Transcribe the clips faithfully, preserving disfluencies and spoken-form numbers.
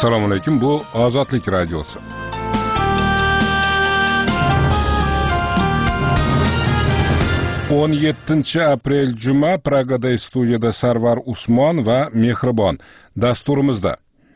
Assalomu alaykum, bu Ozodlik radiosi. o'n yettinchi aprel juma Pragada studiyada Sarvar Usmon va Mehribon dasturimizda.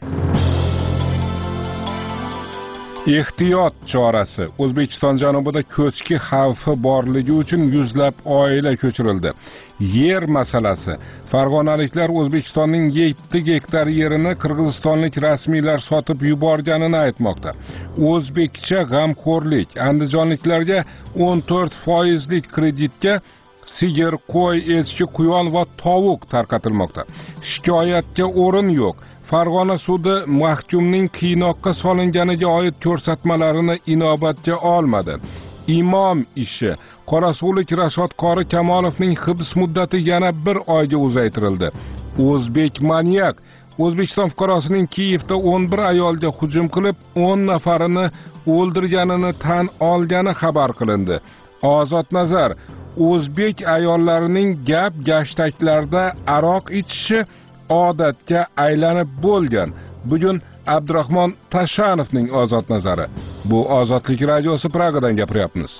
Ehtiyot chorasi. O'zbekiston janubida ko'chki xavfi borligi uchun yuzlab oila ko'chirildi. Yer masalasi. Farg'onaliklar O'zbekistonning yetti gektar yerini qirg'izistonlik rasmiylar sotib yuborganini aytmoqda. O'zbekcha g'amxo'rlik. Andijonliklarga o'n to'rt foizlik kreditga sigir, qo'y, echki, quyon va tovuq tarqatilmoqda. Shikoyatga o'rin yo'q. Farg'ona sudi mahkumning qiynoqqa solinganiga oid ko'rsatmalarini inobatga olmadi. Imom ishi. Qorasuvlik Rashod Qori Kamolovning hibs muddati yana bir oyga uzaytirildi. O'zbek manyak. O'zbekiston fuqarosining Kiyevda o'n bir ayolga hujum qilib, o'n nafarini o'ldirganini tan olgani xabar qilindi. Ozod nazar. O'zbek ayollarining gap gashtaklarda aroq ichishi odatga aylanib bo'lgan. Bugun Abdurahmon Tashanovning ozod nazari. Bu Ozodlik radiosi, Pragadan gapiryapmiz.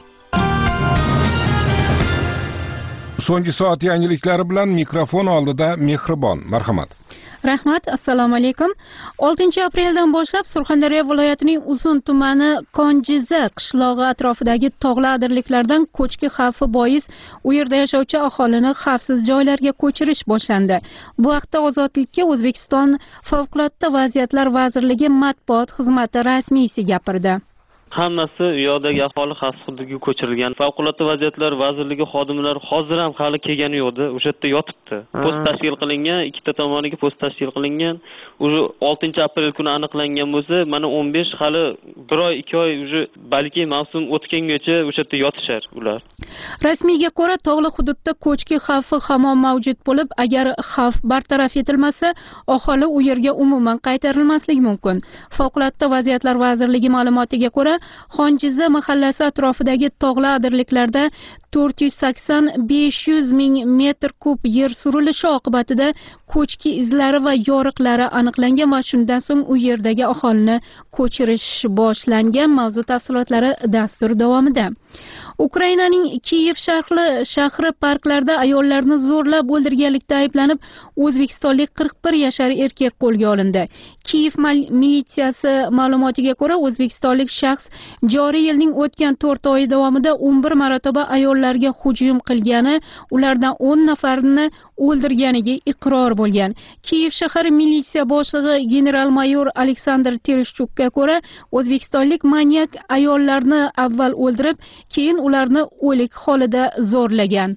So'nggi soat yangiliklari bilan mikrofon oldida Mehribon. Marhamat. Rahmat, assalomu alaykum. oltinchi apreldan boshlab Surxondaryo viloyatining Uzun tumani Konjiza qishlog'i atrofidagi tog'li adirliklardan ko'chki xavfi bois u yerda yashovchi aholini xavfsiz joylarga ko'chirish boshlandi. Bu haqda Ozodlikka O'zbekiston Favqulodda vaziyatlar vazirligi matbuot xizmati rasmiysi gapirdi. Hammasi u yoqdagi aholi xavfsiz hududga ko'chirilgan. Favqulodda vaziyatlar vazirligi xodimlari hozir ham hali kelgani yo'qdi. O'sha yerda yotibdi. Post tashkil qilingan, ikkita tomoniga post tashkil qilingan. O'sha oltinchi aprel kuni aniqlangan bo'lsa, mana o'n besh hali bir oy, ikki oy o'sha balki mavsum o'tgangacha o'sha yerda yotishar ular. Rasmiyga ko'ra, tog'li hududda ko'chki xavfi hamon mavjud bo'lib, agar xavf bartaraf etilmasa, aholi u yerga umuman qaytarilmasligi mumkin. Favqulodda vaziyatlar vazirligi ma'lumotiga ko'ra, Xonjiza mahallasi atrofidagi tog'li adirliklarda to'rt yuz sakson besh yuz ming metr kub yer surilishi oqibatida ko'chki izlari va yoriqlari aniqlangan va shundan so'ng u yerdagi aholini ko'chirish boshlangan. Mavzu tafsilotlari dastur davomida. Ukrainaning Kiyev shahri shahri parklarda ayollarni zo'rlab o'ldirganlikda ayblanib, o'zbekistonlik qirq bir yashar erkak qo'lga olindi. Kiyev militsiyasi ma'lumotiga ko'ra, o'zbekistonlik shaxs joriy yilning o'tgan to'rt oyi davomida o'n bir marotaba ayollarga hujum qilgani, ulardan o'n nafarini o'ldirganiga iqror bo'lgan. Kiyev shahar militsiya boshlig'i general-mayor Aleksandr Tereshchukka ko'ra, o'zbekistonlik manyak ayollarni avval o'ldirib, keyin ularni o'lik holida zo'rlagan.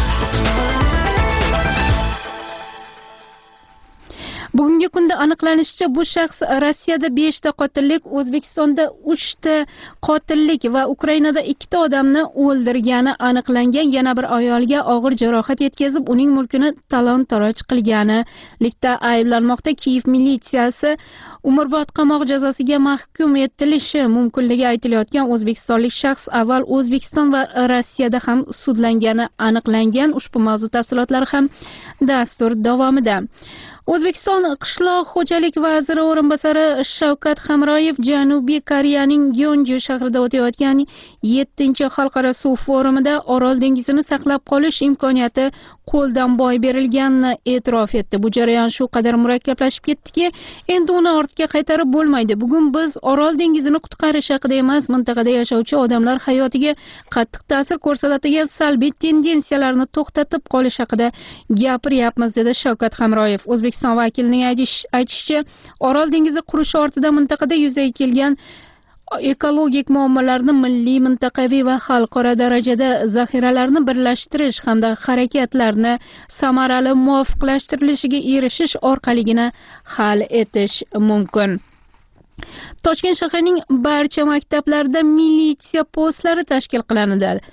Bugungi kunda aniqlanishicha, bu shaxs Rossiyada besh ta qotillik, O'zbekistonda uch ta qotillik va Ukrainada ikki ta odamni o'ldirgani aniqlangan. Yana bir ayolga og'ir jarohat yetkazib, uning mulkini talon-taroj qilganlikda ayblanmoqda. Kiyev militsiyasi umrbod qamoq jazosiga mahkum etilishi mumkinligi aytilayotgan o'zbekistonlik shaxs avval O'zbekiston va Rossiyada ham sudlangani aniqlangan. Ushbu mavzu tafsilotlari ham dastur davomida. O'zbekiston qishloq xo'jalik vaziri o'rinbosari Shavkat Hamroyev Janubiy Koreyaning Gyeonju shahrida o'tayotgan yettinchi xalqaro suv forumida Orol dengizini saqlab qolish imkoniyati qo'ldan boy berilganini e'tirof etdi. Bu jarayon shu qadar murakkablashib ketdiki, endi uni ortga qaytarib bo'lmaydi. Bugun biz Orol dengizini qutqarish haqida emas, mintaqada yashovchi odamlar hayotiga qattiq ta'sir ko'rsatadigan salbiy tendensiyalarni to'xtatib qolish haqida gapiryapmiz, dedi Shavkat Hamroyev. O'zbekiston vakilining aytishicha, Orol dengizi qurishi ortida mintaqada yuzaga kelgan ekologik muammolarni milliy, mintaqaviy va xalqaro darajada zaxiralarni birlashtirish hamda harakatlarni samarali muvofiqlashtirilishiga erishish orqaligina hal etish mumkin. Toshkent shahrining barcha maktablarida militsiya postlari tashkil qilinadi.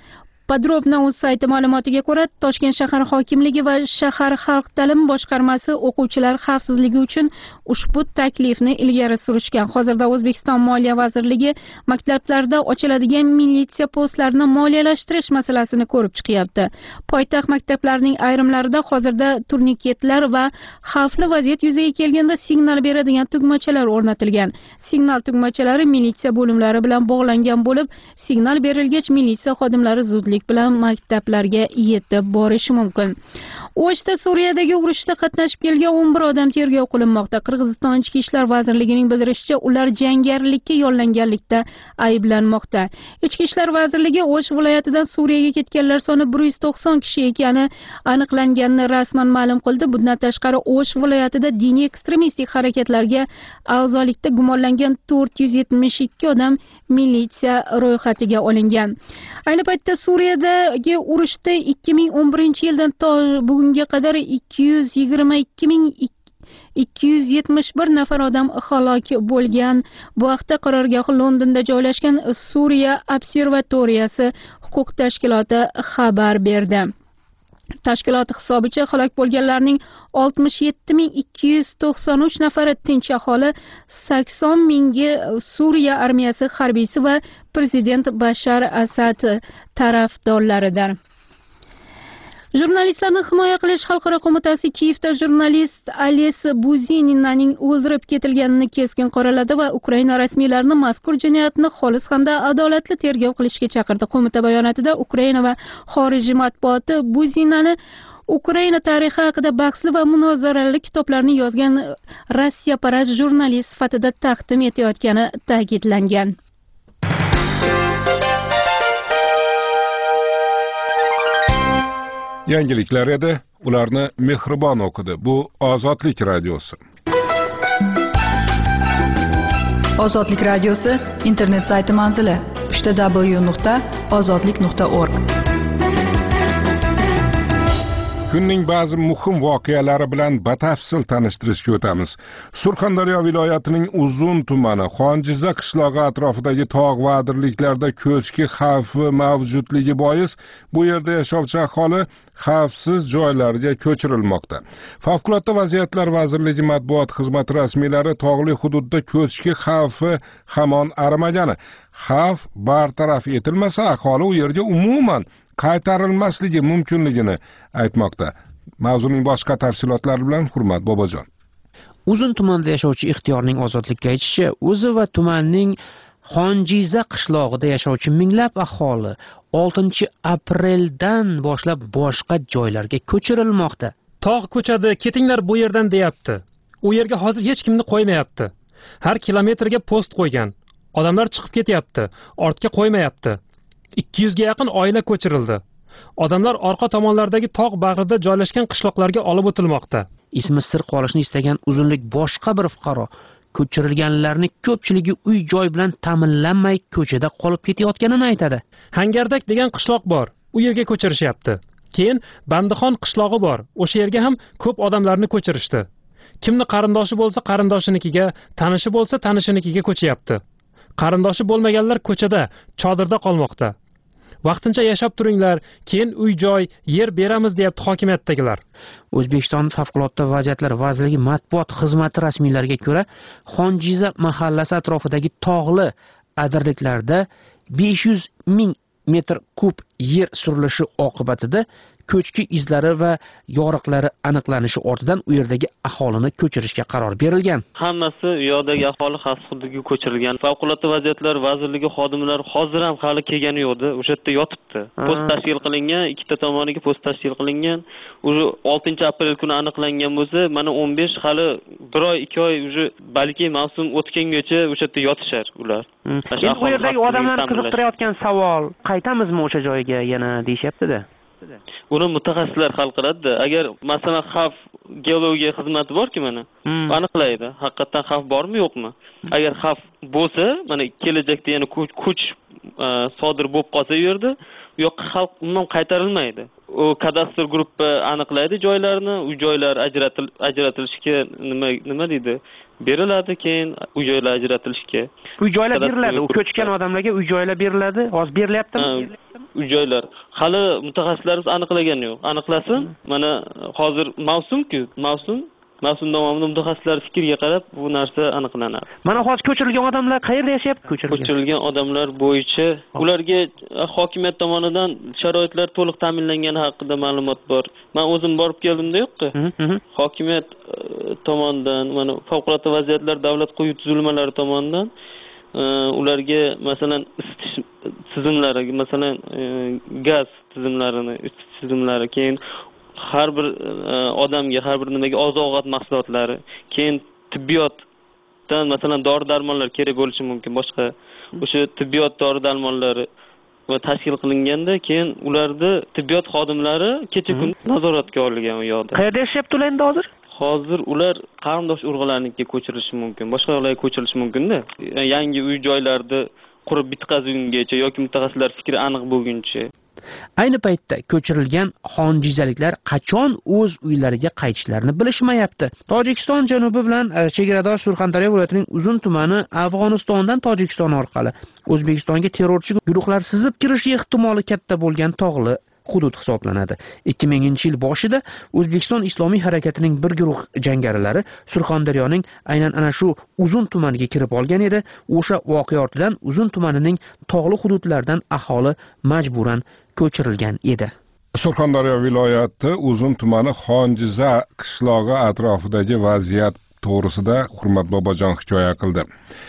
Podrobno o'z sayti ma'lumotiga ko'ra, Toshkent shahar hokimligi va shahar xalq ta'limi boshqarmasi o'quvchilar xavfsizligi uchun ushbu taklifni ilgari surishgan. Hozirda O'zbekiston Moliya vazirligi maktablarda ochiladigan militsiya postlarini moliyalashtirish masalasini ko'rib chiqyapti. Poytaxt maktablarining ayrimlarida hozirda turniketlar va xavfli vaziyat yuzaga kelganda signal beradigan tugmachalar o'rnatilgan. Signal tugmachalari militsiya bo'limlari bilan bog'langan bo'lib, signal berilgach militsiya xodimlari zudlik bilan maktablarga yetib borishi mumkin. O'shda Suriyadagi urushda qatnashib kelgan o'n bir odam tergov qilinmoqda. Qirg'iziston Ichki ishlar vazirligining bildirishicha, ular jangarilikka yo'llanganlikda ayblanmoqda. Ichki ishlar vazirligi O'sh viloyatidan Suriyaga ketganlar soni bir yuz to'qson kishi ekani aniqlanganini rasman ma'lum qildi. Bundan tashqari O'sh viloyatida diniy ekstremistik harakatlarga a'zolikda gumonlangan to'rt yuz yetmish ikki odam militsiya ro'yxatiga olingan. Ayni paytda Suriyadagi urushda ikki ming o'n birinchi yildan to bugunga qadar ikki yuz yigirma ikki ming ikki yuz yetmish bir nafar odam halok bo'lgan. Bu haqda qarorgohi Londonda joylashgan Suriya observatoriyasi huquq tashkiloti xabar berdi. Tashkilot hisobicha halok bo'lganlarning oltmish yetti ming ikki yuz to'qson uch nafari tinch aholi, sakson mingi Suriya armiyasi harbiysi va prezident Bashar Asad tarafdorlaridir. Jurnalistlarni himoya qilish xalqaro qo'mitasi Kiyevda jurnalist Ales Buzininaning o'ldirib ketilganini keskin qoraladi va Ukraina rasmiylarini mazkur jinoyatni xolis hamda adolatli tergov qilishga chaqirdi. Qo'mita bayonotida Ukraina va xorijiy matbuoti Buzinani Ukraina tarixi haqida bahsli va munozarali kitoblarni yozgan Rossiyaparast jurnalist sifatida taqdim etayotgani ta'kidlangan. Yangiliklar edi, ularni Mehribon o'qidi. Bu Ozodlik radiosi. Ozodlik radiosi internet sayti manzili w w w nuqta ozodlik nuqta org. Kunning ba'zi muhim voqealari bilan batafsil tanishtirishga o'tamiz. Surxondaryo viloyatining Uzun tumani Xonjiza qishlog'i atrofidagi tog' va adirliklarda ko'chki xavfi mavjudligi bois bu yerda yashovchi aholi xavfsiz joylarga ko'chirilmoqda. Favqulodda vaziyatlar vazirligi matbuot xizmati rasmiylari tog'li hududda ko'chki xavfi hamon arimagani, xavf bartaraf etilmasa aholi u yerga umuman qaytarilmasligi mumkinligini aytmoqda. Mavzuning boshqa tafsilotlari bilan Hurmat Bobojon. Uzun tumanida yashovchi Ixtiyorning Ozodlikka aytishicha, o'zi va tumanning Xonjiza qishlog'ida yashovchi minglab aholi oltinchi apreldan boshlab boshqa joylarga ko'chirilmoqda. Tog' ko'chadi, ketinglar bu yerdan deyapti. U yerga hozir hech kimni qo'ymayapti. Har kilometrga post qo'ygan. Odamlar chiqib ketyapti, ortga qo'ymayapti. ikki yuz ga yaqin oila ko'chirildi. Odamlar orqa tomonlardagi tog' bag'rida joylashgan qishloqlarga olib o'tilmoqda. Ismi sir qolishni istagan uzunlik boshqa bir fuqaro ko'chirilganlarning ko'pchiligi uy joy bilan ta'minlanmay ko'chada qolib ketayotganini aytadi. Hangardak degan qishloq bor, u yerga ko'chirishyapti. Keyin Bandixon qishlog'i bor, o'sha yerga ham ko'p odamlarni ko'chirishdi. Kimni qarindoshi bo'lsa qarindoshinikiga, tanishi bo'lsa tanishinikiga ko'chyapti. Qarindoshi bo'lmaganlar ko'chada, chodirda qolmoqda. Vaqtincha yashab turinglar, keyin uy-joy, yer beramiz deyapti hokimiyatdagilar. O'zbekiston Favqulodda vaziyatlar vazirligi matbuot xizmati rasmiylariga ko'ra, Xonjiza mahallasi atrofidagi tog'li adirliklarda besh yuz ming metr kub yer surilishi oqibatida ko'chki izlari va yoriqlari aniqlanishi ortidan u yerdagi aholini ko'chirishga qaror berilgan. Hammasi u yoqdagi aholi xavfsiz hududga ko'chirilgan. Favqulodda vaziyatlar vazirligi xodimlari hozir ham hali kelgani yo'qdi. O'sha yerda yotibdi. Post tashkil qilingan, ikkita tomoniga post tashkil qilingan. O'sha oltinchi aprel kuni aniqlangan bo'lsa, mana o'n besh hali bir oy, ikki oy o'sha balki mavsum o'tgangacha o'sha yerda yotishar ular. Endi bu yerdagi odamlar qiziqtirayotgan savol, qaytamizmi o'sha joyga yana deyapti-da. Uni mutaxassislar hal qiladi. Agar masalan xavf geologiya xizmati borki mana, aniqlaydi. Haqiqatan xavf bormi yo'qmi? Agar xavf bo'lsa, mana kelajakda yana kuch sodir bo'lib qolsa u yerda, u yoqqa xalq umuman qaytarilmaydi. u kadastr gruppa aniqlaydi joylarni, u joylar ajratil ajratilishga nima nima deydi? Beriladi, keyin uy joylar ajratilishga. Uy joylar beriladi, u ko'chgan odamlarga uy joylar beriladi. Hozir berilyaptimi? Uy joylar hali mutaxassislarimiz aniqlagan yo'q. Aniqlasin. Mana hozir mavsum-ku, mavsum Mavsum davomida mutaxassislar fikriga qarab bu narsa aniqlanadi. Mana hozir ko'chirilgan odamlar qayerda yashayapti? Ko'chirilgan ko'chirilgan odamlar bo'yicha ularga hokimiyat tomonidan sharoitlar to'liq ta'minlangani haqida ma'lumot bor. Men o'zim borib keldim-da yo'qqa. Hokimiyat tomonidan, mana favqulodda vaziyatlar davlat quyi tuzilmalari tomonidan ularga masalan isitish tizimlari, masalan gaz tizimlarini, isitish tizimlari, keyin har bir odamga, har bir nimaga oziq-ovqat mahsulotlari, keyin tibbiyotdan masalan dori-darmonlar kerak bo'lishi mumkin, boshqa o'sha tibbiyot dori-darmonlari va tashkil qilinganda, keyin ularni tibbiyot xodimlari kecha-kunduz nazoratga olingan u yoqda. Qayerda yashayapti ular endi hozir? Hozir ular qarindosh urug'larnikiga ko'chirilishi mumkin, boshqa joylarga ko'chirilishi mumkin-da. Yangi uy joylarni qurib bitkazgungacha yoki mutaxassislar fikri aniq bo'lguncha. Ayni paytda ko'chirilgan xonjizaliklar qachon o'z uylariga qaytishlarini bilishmayapti. Tojikiston janubi bilan chegaradosh Surxondaryo viloyatining Uzun tumani Afg'onistondan Tojikiston orqali O'zbekistonga terrorchi guruhlar sizib kirishi ehtimoli katta bo'lgan tog'li hudud hisoblanadi. ikki minginchi yil boshida O'zbekiston Islomiy harakatining bir guruh jangarilari Surxondaryoning aynan ana shu Uzun tumaniga kirib olgan edi. O'sha voqea ortidan Uzun tumanining tog'li hududlaridan aholi majburan ko'chirilgan edi. Surxondaryo viloyati Uzun tumani Xonjiza qishlog'i atrofidagi vaziyat to'g'risida Hurmat Bobojon hikoya qildi.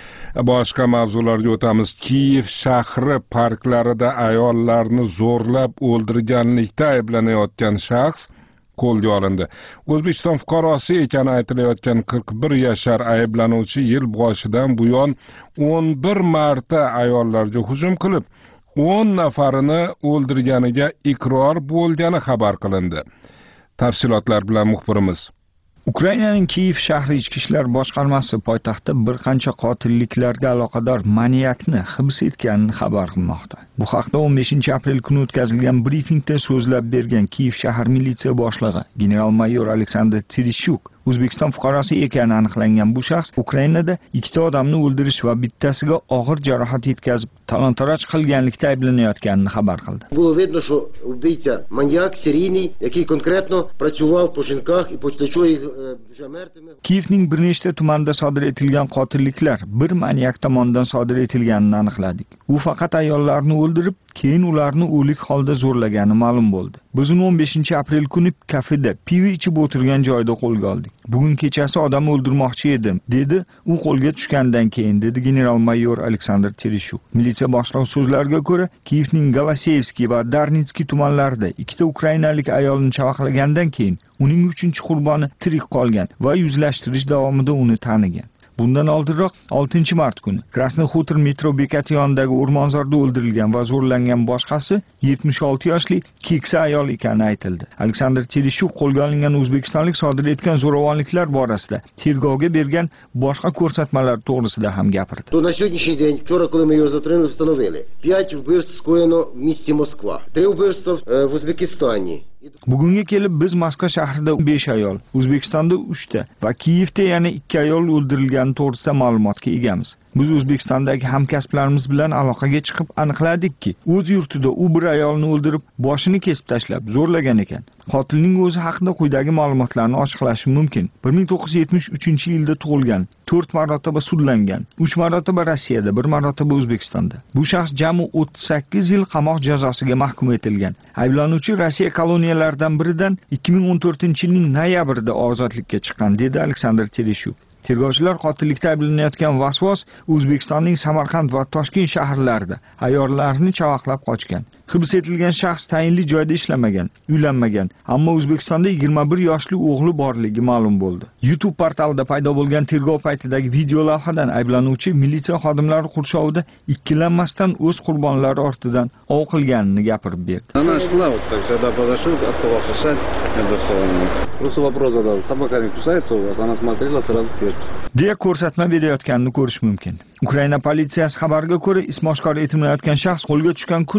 Boshqa mavzularga o'tamiz. Kiyev shahri parklarida ayollarni zo'rlab o'ldirganlikda ayblanayotgan shaxs qo'lga olindi. O'zbekiston fuqarosi ekani aytilayotgan qirq bir yashar ayblanuvchi yil boshidan buyon o'n bir marta ayollarga hujum qilib, o'n nafarini o'ldirganiga iqror bo'lgani xabar qilindi. Tafsilotlar bilan muxbirimiz. Ukrainaning Kiyev shahri ichki ishlar boshqarmasi poytaxtda bir qancha qotilliklarga aloqador maniakni hibs etganini xabar qilmoqda. Bu haqda o'n beshinchi aprel kuni o'tkazilgan brifingda so'zlab bergan Kiyev shahar militsiya boshlig'i general-mayor Aleksandr Tereshuk O'zbekiston fuqarosi ekani aniqlangan bu shaxs Ukrainada ikkita odamni o'ldirish va bittasiga og'ir jarohat yetkazib, talon-taroj qilganlikda ayblanayotganini xabar qildi. Було видно, що вбивця маньяк серійний, який конкретно працював по жінках і почав їх вже мертвими. Kiyevning bir nechta tumanida sodir etilgan qotilliklar bir manyak tomonidan sodir etilganini aniqladik. U faqat ayollarni o'ldirib, keyin ularni o'lik holda zo'rlagani ma'lum bo'ldi. Biz uni o'n beshinchi aprel kuni kafeda pivo ichib o'tirgan joyda qo'lga oldik. Bugun kechasi odam o'ldirmoqchi edim, dedi u qo'lga tushgandan keyin, dedi general-mayor Aleksandr Tereshuk. Militsiya boshlig'i so'zlariga ko'ra, Kiyevning Galasevskiy va Darnitskiy tumanlarida ikkita ukrainalik ayolni chavaqlagandan keyin uning uchinchi qurboni tirik qolgan va yuzlashtirish davomida uni tanigan. Bundan oldinroq oltinchi mart kuni Krasnoxutor metro bekati yonidagi o'rmonzorda o'ldirilgan va zo'rlangan boshqasi yetmish olti yoshli keksa ayol ekani aytildi. Aleksandr Tereshuk qo'lga olingan o'zbekistonlik sodir etgan zo'ravonliklar borasida tergovga bergan boshqa ko'rsatmalar to'g'risida ham gapirdi. То на сьогоднішній день, вчора, коли ми його затримали, встановили п'ять вбивств скоєно в місті Москва, три вбивства в Узбекистані. Bugunga kelib biz Moskva shahrida besh ayol, O'zbekistonda uchta va Kiyevda yana ikki ayol o'ldirilgani to'g'risida ma'lumotga egamiz. Biz O'zbekistondagi hamkasblarimiz bilan aloqaga chiqib aniqladikki, o'z yurtida u bir ayolni o'ldirib, boshini kesib tashlab zo'rlagan ekan. Qotilning o'zi haqida quyidagi ma'lumotlarni ochiqlashim mumkin. bir ming to'qqiz yuz yetmish uchinchi yilda tug'ilgan, to'rt marotaba sudlangan, uch marotaba Rossiyada, bir marotaba O'zbekistonda. Bu shaxs jami o'ttiz sakkiz yil qamoq jazosiga mahkum etilgan. Ayblanuvchi Rossiya koloniyalaridan biridan ikki ming o'n to'rtinchi yilning noyabrida ozodlikka chiqqan, dedi Aleksandr Tereshuk. Tergovchilar qotillikda ayblanayotgan vasvos O'zbekistonning Samarqand va Toshkent shaharlarida ayollarni chavaqlab qochgan. Hibs etilgan shaxs tayinli joyda ishlamagan, uylanmagan, ammo O'zbekistonda yigirma bir yoshli o'g'li borligi ma'lum bo'ldi. YouTube portalida paydo bo'lgan tergov paytidagi video lavhadan ayblanuvchi militsiya xodimlari qurshovida ikkilanmasdan o'z qurbonlari ortidan ov qilganini gapirib berdi. Она шла вот так, когда подошел, оставался шаг, я достал. Просто вопрос задал, собака не кусается у вас? Она смотрела сразу сердце. deya ko'rsatma berayotganini ko'rish mumkin. Ukraina politsiyasi xabariga ko'ra, ismoshkor etilmayotgan shaxs qo'lga tushgan kuni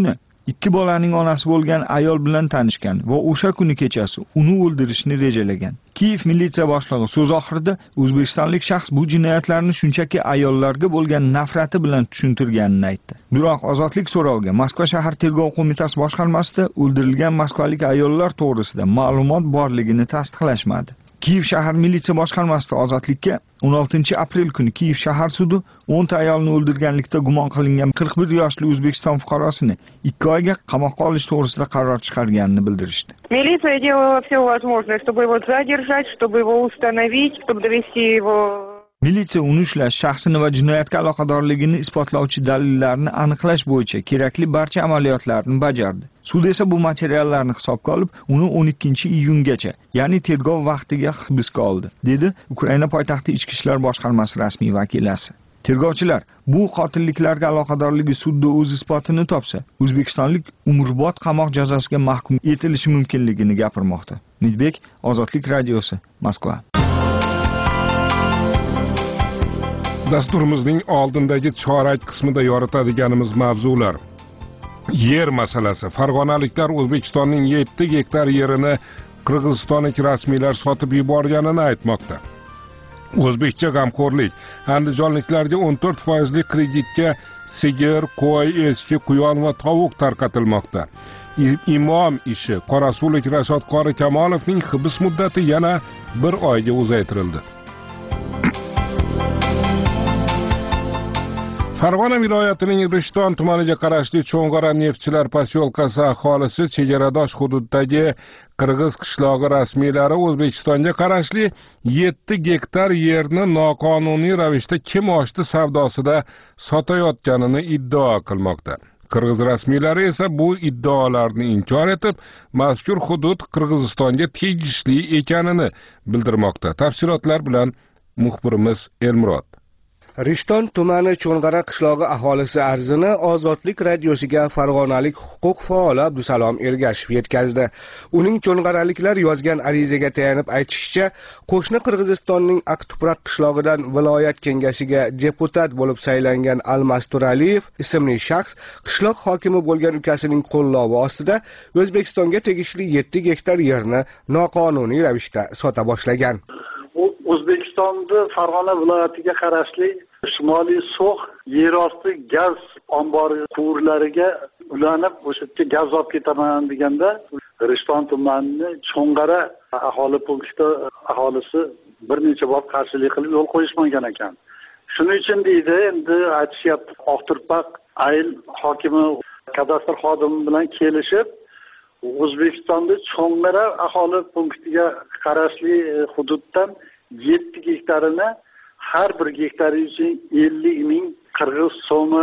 ikki bolaning onasi bo'lgan ayol bilan tanishgan va o'sha kuni kechasi uni o'ldirishni rejalagan. Kiyev militsiya boshlig'i so'z oxirida o'zbekistonlik shaxs bu jinoyatlarni shunchaki ayollarga bo'lgan nafrati bilan tushuntirganini aytdi. Biroq ozodlik so'roviga Moskva shahar tergov qo'mitasi boshqarmasida o'ldirilgan moskvalik ayollar to'g'risida ma'lumot borligini tasdiqlashmadi. Kiyev shahar militsiya boshqarmasida ozodlikka o'n oltinchi aprel kuni Kiyev shahar sudi o'n ta ayolni o'ldirganlikda gumon qilingan qirq bir yoshli O'zbekiston fuqarosini ikki oyga qamoqqa olish to'g'risida qaror chiqarganini bildirishdi. Militsiya делала все возможное, чтобы его задержать, чтобы его установить, чтобы довести его. Militsiya uni ushlash, shaxsini va jinoyatga aloqadorligini isbotlovchi dalillarni aniqlash bo'yicha kerakli barcha amaliyotlarni bajardi. Sud esa bu materiallarni hisobga olib, uni o'n ikkinchi iyungacha, ya'ni tergov vaqtiga hibsga oldi, dedi Ukraina poytaxti ichki ishlar boshqarmasi rasmiy vakilasi. Tergovchilar bu qotilliklarga aloqadorligi sudda o'z isbotini topsa, o'zbekistonlik umrbod qamoq jazosiga mahkum etilishi mumkinligini gapirmoqda. Nidbek, Ozodlik radiosi, Moskva. Dasturimizning oldindagi chorak qismida yoritadiganimiz mavzular: yer masalasi. Farg'onaliklar O'zbekistonning yetti gektar yerini qirg'izistonlik rasmiylar sotib yuborganini aytmoqda. O'zbekcha g'amxo'rlik. Andijonliklarga o'n to'rt foizli kreditga sigir, qo'y, echki, quyon va tovuq tarqatilmoqda. Imom ishi. Qorasulik Rashod qori Kamolovning hibs muddati yana bir oyga uzaytirildi. Farg'ona viloyatining Rishton tumaniga qarashli Cho'ng'ara neftchilar posyolkasi aholisi chegaradosh hududdagi qirg'iz qishlog'i rasmiylari O'zbekistonga qarashli yetti gektar yerni noqonuniy ravishda kim oshdi savdosida sotayotganini iddao qilmoqda. Qirg'iz rasmiylari esa bu iddaolarni inkor etib, mazkur hudud Qirg'izistonga tegishli ekanini bildirmoqda. Tafsilotlar bilan muxbirimiz Elmurod. Rishton tumani Cho'ng'ara qishlog'i aholisi arzini Ozodlik radiosiga farg'onalik huquq faoli Abdusalom Ergashev yetkazdi. Uning cho'ng'araliklar yozgan arizaga tayanib aytishicha, qo'shni Qirg'izistonning Aqtuprak qishlog'idan viloyat kengashiga deputat bo'lib saylangan Almas Turaliyev ismli shaxs qishloq hokimi bo'lgan ukasining qo'llovi ostida O'zbekistonga tegishli yetti gektar yerni noqonuniy ravishda sota boshlagan. O'zbekistonda Farg'ona viloyatiga qarashli Shimoliy So'x yerosti gaz ombori quvurlariga ulanib, o'sha yerga gaz olib ketaman deganda, Rishton tumanining Cho'ng'ara aholi punkti aholisi bir necha bor qarshilik qilib yo'l qo'yishmagan ekan. Shuning uchun deydi, endi aytishyapti, Oqturpak ayl hokimi kadastr xodimi bilan kelishib, O'zbekistonda Cho'ng'ara aholi punktiga qarashli hududdan yetti gektarini har bir gektari uchun ellik ming qirg'iz so'mi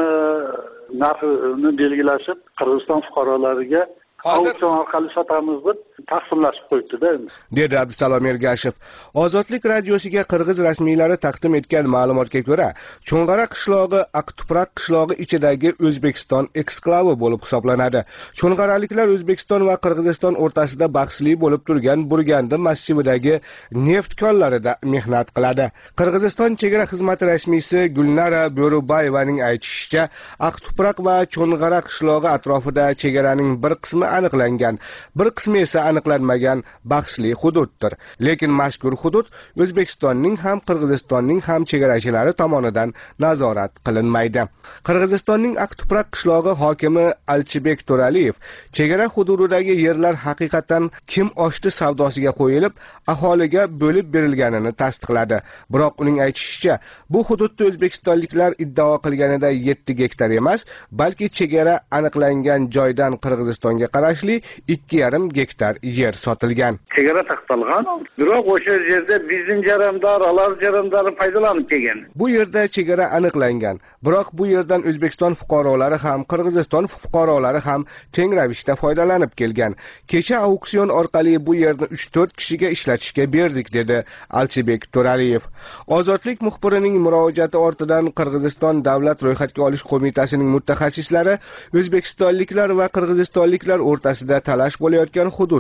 narxini belgilashib, Qirg'iziston fuqarolariga auksion orqali sotamiz deb taqsimlashib qo'yibdi-da, dedi Abdusalom Ergashev. Ozodlik radiosiga qirg'iz rasmiylari taqdim etgan ma'lumotga ko'ra, Cho'ng'ara qishlog'i Aqtuprak qishlog'i ichidagi O'zbekiston eksklavi bo'lib hisoblanadi. Cho'ng'araliklar O'zbekiston va Qirg'iziston o'rtasida bahsli bo'lib turgan Burgandi massividagi neft konlarida mehnat qiladi. Qirg'iziston chegara xizmati rasmiysi Gulnara Bo'rubayevaning aytishicha, Aqtuprak va Cho'ng'ara qishlog'i atrofida chegaraning bir qismi aniqlangan, bir qismi esa aniqlanmagan bahsli hududdir. Lekin mazkur hudud O'zbekistonning ham Qirg'izistonning ham chegarachilari tomonidan nazorat qilinmaydi. Qirg'izistonning Aqtuprak qishlog'i hokimi Alchibek To'raliyev chegara hududidagi yerlar haqiqatan kim oshdi savdosiga qo'yilib, aholiga bo'lib berilganini tasdiqladi. Biroq uning aytishicha, bu hududda o'zbekistonliklar iddao qilganida yetti gektar emas, balki chegara aniqlangan joydan Qirg'izistonga qarashli ikki yarim gektar yer sotilgan. Chegara taqtalgan, biroq o'sha yerda bizning jarandor, alar jarandori foydalanib kelgan. Bu yerda chegara aniqlangan, biroq bu yerdan O'zbekiston fuqarolari ham, Qirg'iziston fuqarolari ham teng ravishda foydalanib kelgan. Kecha auksion orqali bu yerni uch to'rt kishiga ishlatishga berdik, dedi Alchibek To'raliyev. Ozodlik muxbirining murojaati ortidan Qirg'iziston davlat ro'yxatga olish qo'mitasining mutaxassislari O'zbekistonliklar va Qirg'izistonliklar o'rtasida talash bo'layotgan hudud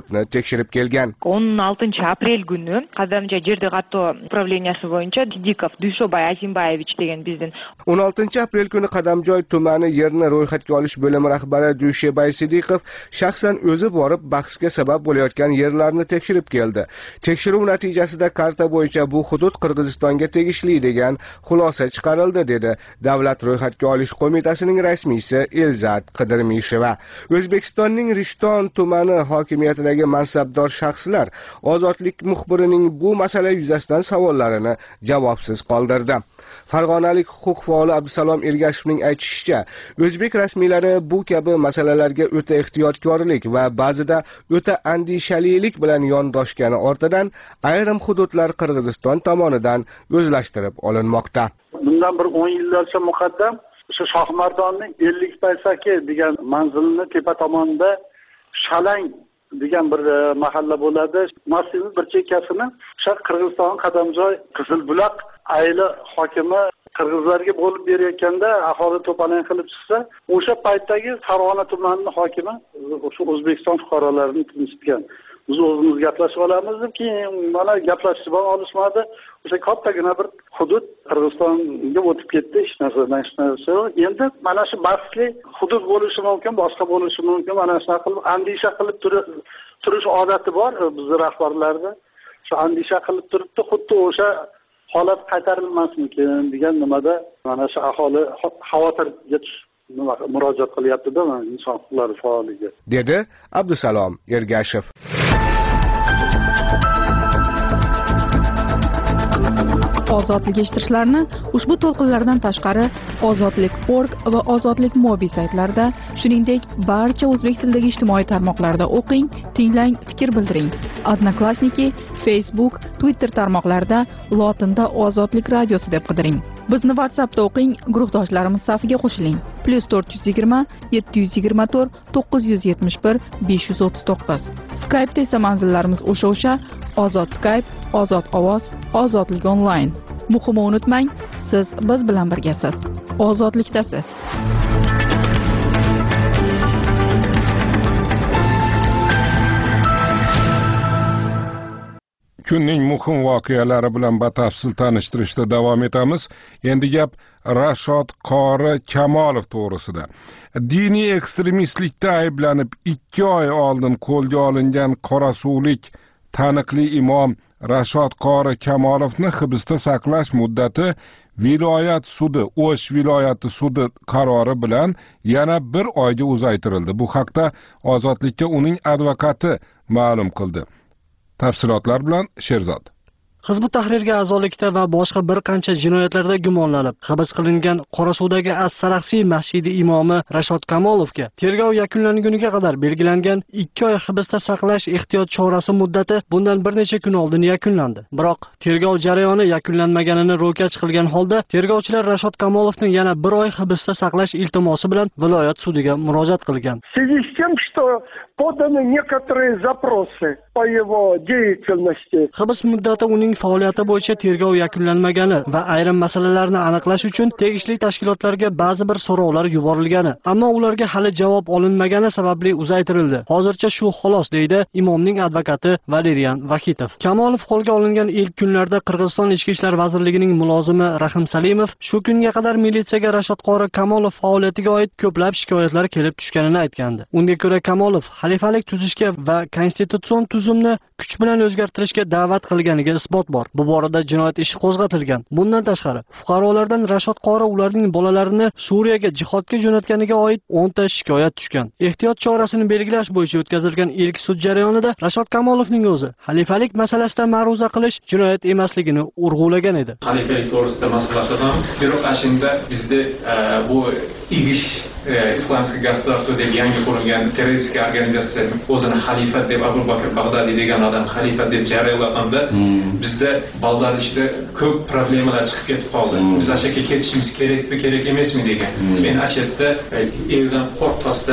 hududni tekshirib kelgan. o'n oltinchi aprel kuni Qadamja Jerdi G'atto upravleniyasi bo'yicha Didikov Dushoboy Azimbayevich degan bizden o'n oltinchi aprel kuni Qadamjoy tumani yerni ro'yxatga olish bo'limi rahbari Dushoboy Siddiqov shaxsan o'zi borib bahsga sabab bo'layotgan yerlarni tekshirib keldi. Tekshiruv natijasida karta bo'yicha bu hudud Qirg'izistonga tegishli degan xulosa chiqarildi, dedi Davlat ro'yxatga olish qo'mitasining rasmiysi Elzat Qidirmisheva. O'zbekistonning Rishton tumani hokimiyatidagi mansabdor shaxslar Ozodlik muxbirining bu masala yuzasidan savollarini javobsiz qoldirdi. Farg'onalik huquq faoli Abdusalom Ergashevning aytishicha, o'zbek rasmiylari bu kabi masalalarga o'ta ehtiyotkorlik va ba'zida o'ta andishalilik bilan yondoshgani ortidan ayrim hududlar Qirg'iziston tomonidan o'zlashtirib olinmoqda. Bundan bir o'n yillarcha muqaddam o'sha Shohmardonning ellik paysaki degan manzilni tepa tomonda Shalang degan bir mahalla bo'ladi. Massivning bir chekkasini o'sha Qirg'iziston Qadamjoy Qizilbuloq ayli hokimi qirg'izlarga bo'lib berayotganda aholi to'polon qilib chiqsa, o'sha paytdagi Farg'ona tumanining hokimi o'sha O'zbekiston fuqarolarini tinchitgan. Biz o'zimiz gaplashib olamiz, keyin mana gaplashib ham olishmadi. O'sha kattagina bir hudud Qirg'izistonga o'tib ketdi, hech narsadan hech narsa. Endi mana shu bahsli hudud bo'lishi mumkin, boshqa bo'lishi mumkin. Mana shunaqa qilib andisha qilib turish odati bor bizning rahbarlarda. Shu andisha qilib turibdi, xuddi o'sha holat qaytarilmasmikin degan nimada mana shu aholi xavotirga murojaat qilyapti-da, inson huquqlari faoliga, dedi Abdusalom Ergashev. Ozodlik eshittirishlarni ushbu to'lqinlardan tashqari ozodlik nokta org va ozodlik mobi saytlarida, shuningdek barcha o'zbek tilidagi ijtimoiy tarmoqlarda o'qing, tinglang, fikr bildiring. Odnoklassniki, Facebook, Twitter tarmoqlarida lotinda Ozodlik radiosi deb qidiring. Bizni WhatsAppda o'qing, guruhdoshlarimiz safiga qo'shiling. plus to'rt yuz yigirma yetti yuz yigirma to'rt to'qqiz yuz yetmish bir besh yuz o'ttiz to'qqiz. Skype'da esa manzillarimiz o'sha-o'sha: Ozod Skype, Ozod ovoz, Ozodlik onlayn. Muhimi unutmang, siz biz bilan birgasiz. Ozodlikdasiz. Kunning muhim voqealari bilan batafsil tanishtirishda davom etamiz. Endi gap Rashod Qori Kamolov to'g'risida. Diniy ekstremistlikda ayblanib ikki oy oldin qo'lga olingan qorasuvlik taniqli imom Rashod Qori Kamolovni hibsda saqlash muddati viloyat sudi, O'sh viloyati sudi qarori bilan yana bir oyga uzaytirildi. Bu haqda Ozodlikka uning advokati ma'lum qildi. Tafsilotlar bilan Sherzod. Hizb ut-Tahrirga a'zolikda va boshqa bir qancha jinoyatlarda gumonlanib hibs qilingan Qorasuvdagi As-Saraxsiy masjidi imomi Rashod Kamolovga tergov yakunlanguniga qadar belgilangan ikki oy hibsda saqlash ehtiyot chorasi muddati bundan bir necha kun oldin yakunlandi. Biroq tergov jarayoni yakunlanmaganini ro'kach qilgan holda tergovchilar Rashod Kamolovni yana bir oy hibsda saqlash iltimosi bilan viloyat sudiga murojaat qilgan. В связи с тем, что поданы некоторые запросы по его деятельности. Hibs muddati uning faoliyati bo'yicha tergov yakunlanmagani va ayrim masalalarni aniqlash uchun tegishli tashkilotlarga ba'zi bir so'rovlar yuborilgani, ammo ularga hali javob olinmagani sababli uzaytirildi. Hozircha shu xolos, deydi imomning advokati Valerian Vahitov. Kamolov qo'lga olingan ilk kunlarda Qirg'iziston Ichki ishlar vazirligining mulozimi Rahim Salimov shu kunga qadar militsiyaga Rashod Qori Kamolov faoliyatiga oid ko'plab shikoyatlar kelib tushganini aytgandi. Unga ko'ra Kamolov xalifalik tuzishga va konstitutsion tuzumni kuch bilan o'zgartirishga da'vat qilganiga isbot bor. Bu borada jinoyat ishi qo'zg'atilgan. Bundan tashqari, fuqarolardan Rashod Qori ularning bolalarini Suriyaga jihodga jo'natganiga oid o'n ta shikoyat tushgan. Ehtiyot chorasini belgilash bo'yicha o'tkazilgan ilk sud jarayonida Rashod Kamolovning o'zi xalifalik masalasida ma'ruza qilish jinoyat emasligini urg'ulagan edi. Xalifalik to'g'risida maslahatim, biroq ashunda bizda bu igish Islomskiy государство deb yangi qurilgan terroristik organizatsiya o'zini xalifa deb Abu Bakr Bag'dodiy degan odam xalifa deb jarayonlaganda bizda ballar ichida ko'p problemalar chiqib ketib qoldi. Biz ashaka ketishimiz kerakmi, kerak emasmi degan. Men ashakda eldan qo'rqmasdan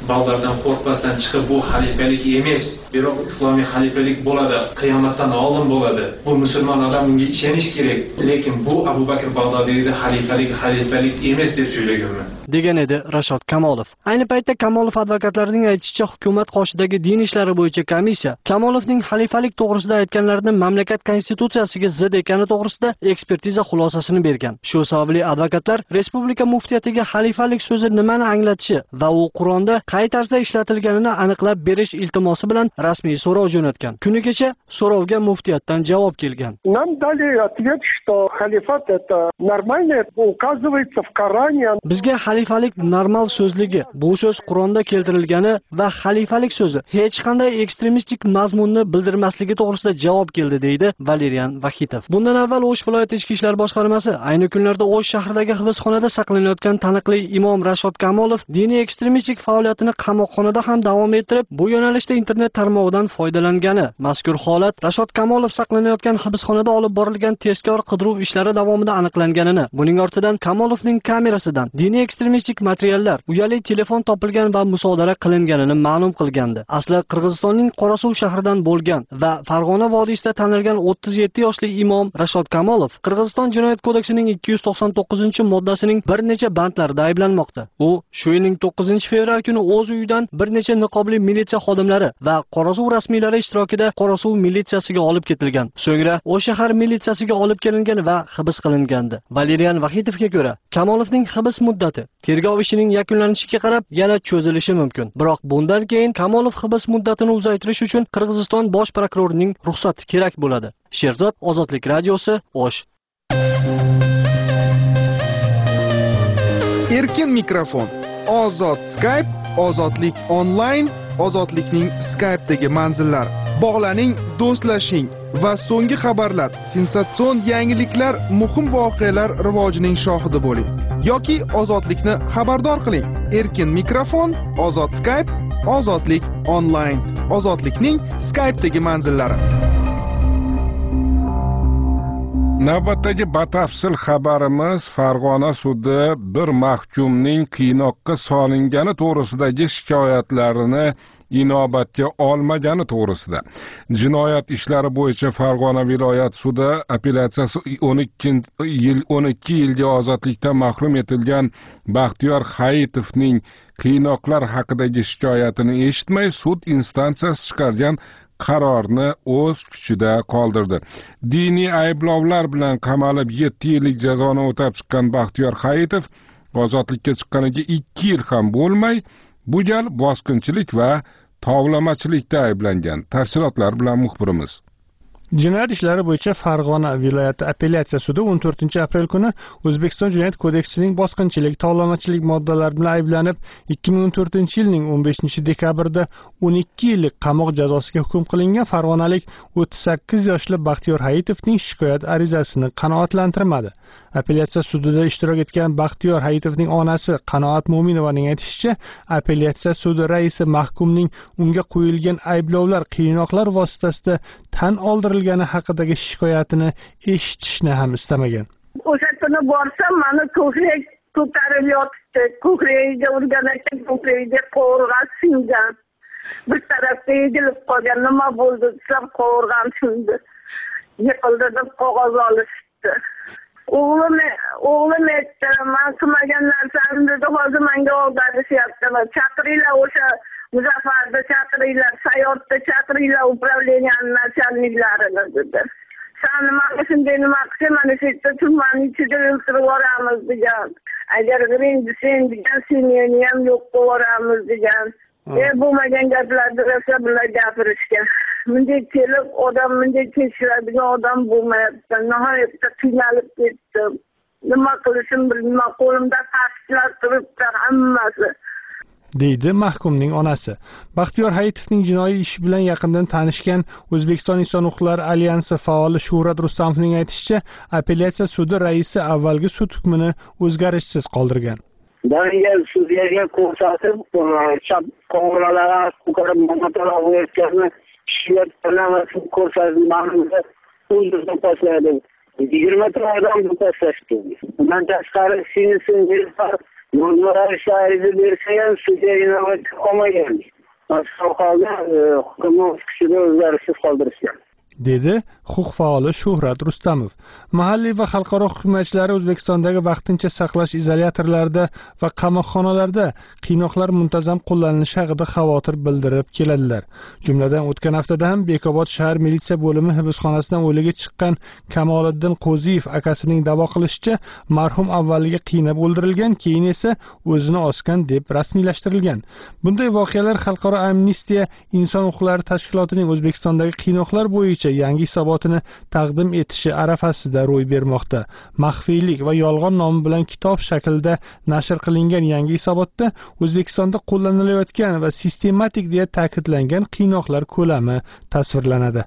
bog'lardan qo'rqmasdan chiqib bu xalifalik emas, biroq islomiy xalifalik bo'ladi, qiyomatdan oldin bo'ladi. Bu musulmon odam bunga ishonish kerak. Lekin bu Abu Bakr Bag'dodiyning xalifalik xalifalik emas deb o'ylaganman. degan edi Rashod Kamolov. Ayni paytda Kamolov advokatlarining aytishicha, hukumat qoshidagi din ishlari bo'yicha komissiya Kamolovning xalifalik to'g'risida aytganlarini mamlakat konstitutsiyasiga zid ekani to'g'risida ekspertiza xulosasini bergan. Shu sababli advokatlar respublika muftiyatiga xalifalik so'zi nimani anglatishi va u Qur'onda qay tarzda ishlatilganini aniqlab berish iltimosi bilan rasmiy so'rov jo'natgan. Kuni kecha so'rovga muftiyatdan javob kelgan. Нам дали ответ, что халифат это нормально, указывается в Коране. Bizga xalifalik normal so'zligi, bu so'z Qur'onda keltirilgani va xalifalik so'zi hech qanday ekstremistik mazmunni bildirmasligi to'g'risida javob keldi, deydi Valerian Vahitov. Bundan avval O'sh viloyat ichki ishlar boshqarmasi ayni kunlarda O'sh shahridagi hibsxonada saqlanayotgan taniqli imom Rashod Kamolov diniy ekstremistik faoliyatini qamoqxonada ham davom ettirib, bu yo'nalishda internet tarmog'idan foydalangani. Mazkur holat Rashod Kamolov saqlanayotgan hibsxonada olib borilgan tezkor qidiruv ishlari davomida aniqlanganini, buning ortidan Kamolovning kamerasidan diniy ekstremistik materiallar, uyali telefon topilgan va musodara qilinganini ma'lum qilgandi. Asli Qirg'izistonning Qorasuv shahridan bo'lgan va Farg'ona vodiysida tanilgan o'ttiz yetti yoshli imom Rashod Kamolov Qirg'iziston jinoyat kodeksining ikki yuz to'qson to'qqizinchi moddasining bir necha bandlarida ayblanmoqda. U shu yilning to'qqizinchi fevral kuni o'z uyidan bir necha niqobli militsiya xodimlari va Qorasuv rasmiylari ishtirokida Qorasuv militsiyasiga olib ketilgan. So'ngra O'sh shahar militsiyasiga olib kelingan va hibs qilingandi. Valerian Vahitovga ko'ra, Kamolovning hibs muddati tergov ishining yakunlanishiga qarab yana cho'zilishi mumkin. Biroq bundan keyin Kamolov hibs muddatini uzaytirish uchun Qirg'iziston bosh prokurorining ruxsati kerak bo'ladi. Sherzod, Ozodlik radiosi, O'sh. Erkin mikrofon, Ozod Skype, Ozodlik onlayn, Ozodlikning Skype'dagi manzillari. Bog'laning, do'stlashing va so'nggi xabarlar, sensatsion yangiliklar, muhim voqealar rivojining shohidi bo'ling. Yoki Ozodlikni xabardor qiling. Erkin mikrofon, Ozod Skype, Ozodlik onlayn, Ozodlikning Skype'dagi manzillari. Navbatdagi batafsil xabarimiz Farg'ona sudi bir mahkumning qiynoqqa solingani to'g'risidagi shikoyatlarini inobatga olmagani to'g'risida. Jinoyat ishlari bo'yicha Farg'ona viloyat sudi apellyatsiyasi o'n ikki yilga ozodlikdan mahrum etilgan Baxtiyor Hayitovning qiynoqlar haqidagi shikoyatini eshitmay sud instansiyasi chiqargan qarorni o'z kuchida qoldirdi. Diniy ayblovlar bilan qamalib yetti yillik jazoni o'tab chiqqan Baxtiyor Hayitov ozodlikka chiqqaniga ikki yil ham bo'lmay, bu gal bosqinchilik va tovlamachilikda ayblangan. Tafsilotlar bilan muxbirimiz. Jinoyat ishlari bo'yicha Farg'ona viloyati apellyatsiya sudi o'n to'rtinchi aprel kuni O'zbekiston jinoyat kodeksining bosqinchilik, tovlamachilik moddalari bilan ayblanib, ikki ming o'n to'rtinchi yilning o'n beshinchi dekabrida o'n ikki yillik qamoq jazosiga hukm qilingan farg'onalik o'ttiz sakkiz yoshli Baxtiyor Hayitovning shikoyat arizasini qanoatlantirmadi. Apellyatsiya sudida ishtirok etgan Baxtiyor Hayitovning onasi Qanoat Mo'minovaning aytishicha, apellyatsiya sudi raisi mahkumning unga qo'yilgan ayblovlar, qiynoqlar vositasida tan oldirilgani haqidagi shikoyatini eshitishni ham istamagan. O'sha kuni borsam, mani ko'krak ko'tarib yotibdi. Ko'kragiga urgan ekan, ko'kragiga qovurg'an singan. Bir tarafga egilib qolgan, nima bo'ldi desam, qovurg'an sindi. Yiqildi deb qog'oz olishdi. O'g'lim, o'g'lim aytdi, men qilmagan narsamni dedi, hozir menga o'rgatishyapti. Chaqiringlar o'sha Muzaffarda chaqiringlar, Sayyorda chaqiringlar upravleniyaning nachalniklarini dedi. Sen nima shunday nima qilsa, mana shu yerda tumanning ichida o'ltirib yuboramiz degan. Agar g'iring desang degan, seni ham yo'q qilib yuboramiz degan. E bo'lmagan gaplarni rosa bilan gapirishgan. Bunday kelib odam, bunday kechiradigan odam bo'lmayapti. Nihoyatda qiynalib ketdim. Nima qilishim bilmay, qo'limda taqiqlar turibdi hammasi. deydi mahkumning onasi. Baxtiyor Hayitovning jinoiy ishi bilan yaqindan tanishgan O'zbekiston Inson huquqlari alyansi faoli Shuhrat Rustamovning aytishicha, apellyatsiya sudi raisi avvalgi sud hukmini o'zgarishsiz qoldirgan. Daniga sudyaga ko'rsatib, chap qovurg'alar ko'karib motor o'tganini shiyat bilan ko'rsatib, ma'lumotni o'zini tashladim. yigirma ta odam tashlashdi. Bundan tashqari sinisi O'zgarishga ariza bersa ham sudya inobatga olmagan. Shu holda hukumat kuchida o'zgarishsiz qoldirishgan. dedi huquq faoli Shuhrat Rustamov. Mahalliy va xalqaro hukumatchilari O'zbekistondagi vaqtincha saqlash izolyatorlarida va qamoqxonalarda qiynoqlar muntazam qo'llanilishi haqida xavotir bildirib keladilar. Jumladan o'tgan haftada ham Bekobod shahar militsiya bo'limi hibsxonasidan o'ligi chiqqan Kamoliddin Qo'ziyev akasining da'vo qilishicha, marhum avvaliga qiynab o'ldirilgan, keyin esa o'zini osgan deb rasmiylashtirilgan. Bunday voqealar Xalqaro amnistiya inson huquqlari tashkilotining O'zbekistondagi qiynoqlar bo'yicha yangi hisobotini taqdim etishi arafasida ro'y bermoqda. Maxfiylik va yolg'on nomi bilan kitob shaklida nashr qilingan yangi hisobotda O'zbekistonda qo'llanilayotgan va sistematik deya ta'kidlangan qiynoqlar ko'lami tasvirlanadi.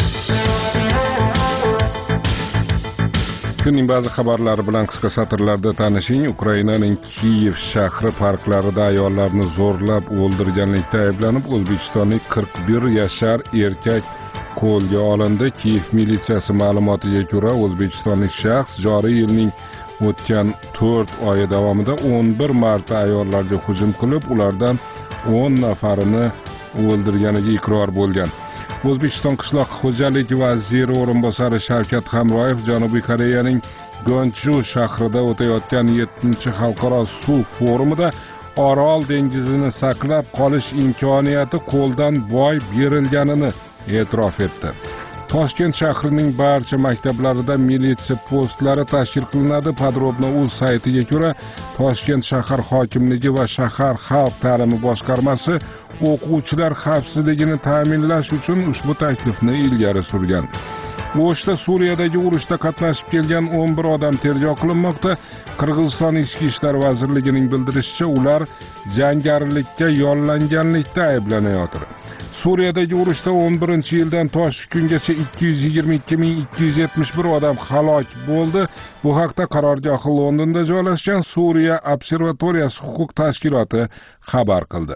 Kunning ba'zi xabarlari bilan qisqa satrlarda tanishing. Ukrainaning Kiyev shahri parklarida ayollarni zo'rlab o'ldirganlikda ayblanib O'zbekistonlik qirq bir yashar erkak qo'lga olindi. Kiyev militsiyasi ma'lumotiga ko'ra, o'zbekistonlik shaxs joriy yilning o'tgan to'rt oyi davomida o'n bir marta ayollarga hujum qilib, ulardan o'n nafarini o'ldirganiga iqror bo'lgan. O'zbekiston qishloq xo'jaligi vaziri o'rinbosari Shavkat Hamroyev Janubiy Koreyaning Gonju shahrida o'tayotgan yettinchi xalqaro suv forumida Orol dengizini saqlab qolish imkoniyati qo'ldan boy berilganini e'tirof etdi. Toshkent shahrining barcha maktablarida militsiya postlari tashkil qilinadi. Podrobno uz saytiga ko'ra, Toshkent shahar hokimligi va shahar xalq ta'limi boshqarmasi o'quvchilar xavfsizligini ta'minlash uchun ushbu taklifni ilgari surgan. O'shda Suriyadagi urushda qatnashib kelgan o'n bir odam tergov qilinmoqda. Qirg'iziston Ichki ishlar vazirligining bildirishicha, ular jangarilikka yollanganlikda ayblanayotir. Suriyadagi urushda o'n birinchi yildan to shu kungacha ikki yuz yigirma ikki ming ikki yuz yetmish bir odam halok bo'ldi. Bu haqda qarorgohi Londonda joylashgan Suriya observatoriyasi huquq tashkiloti xabar qildi.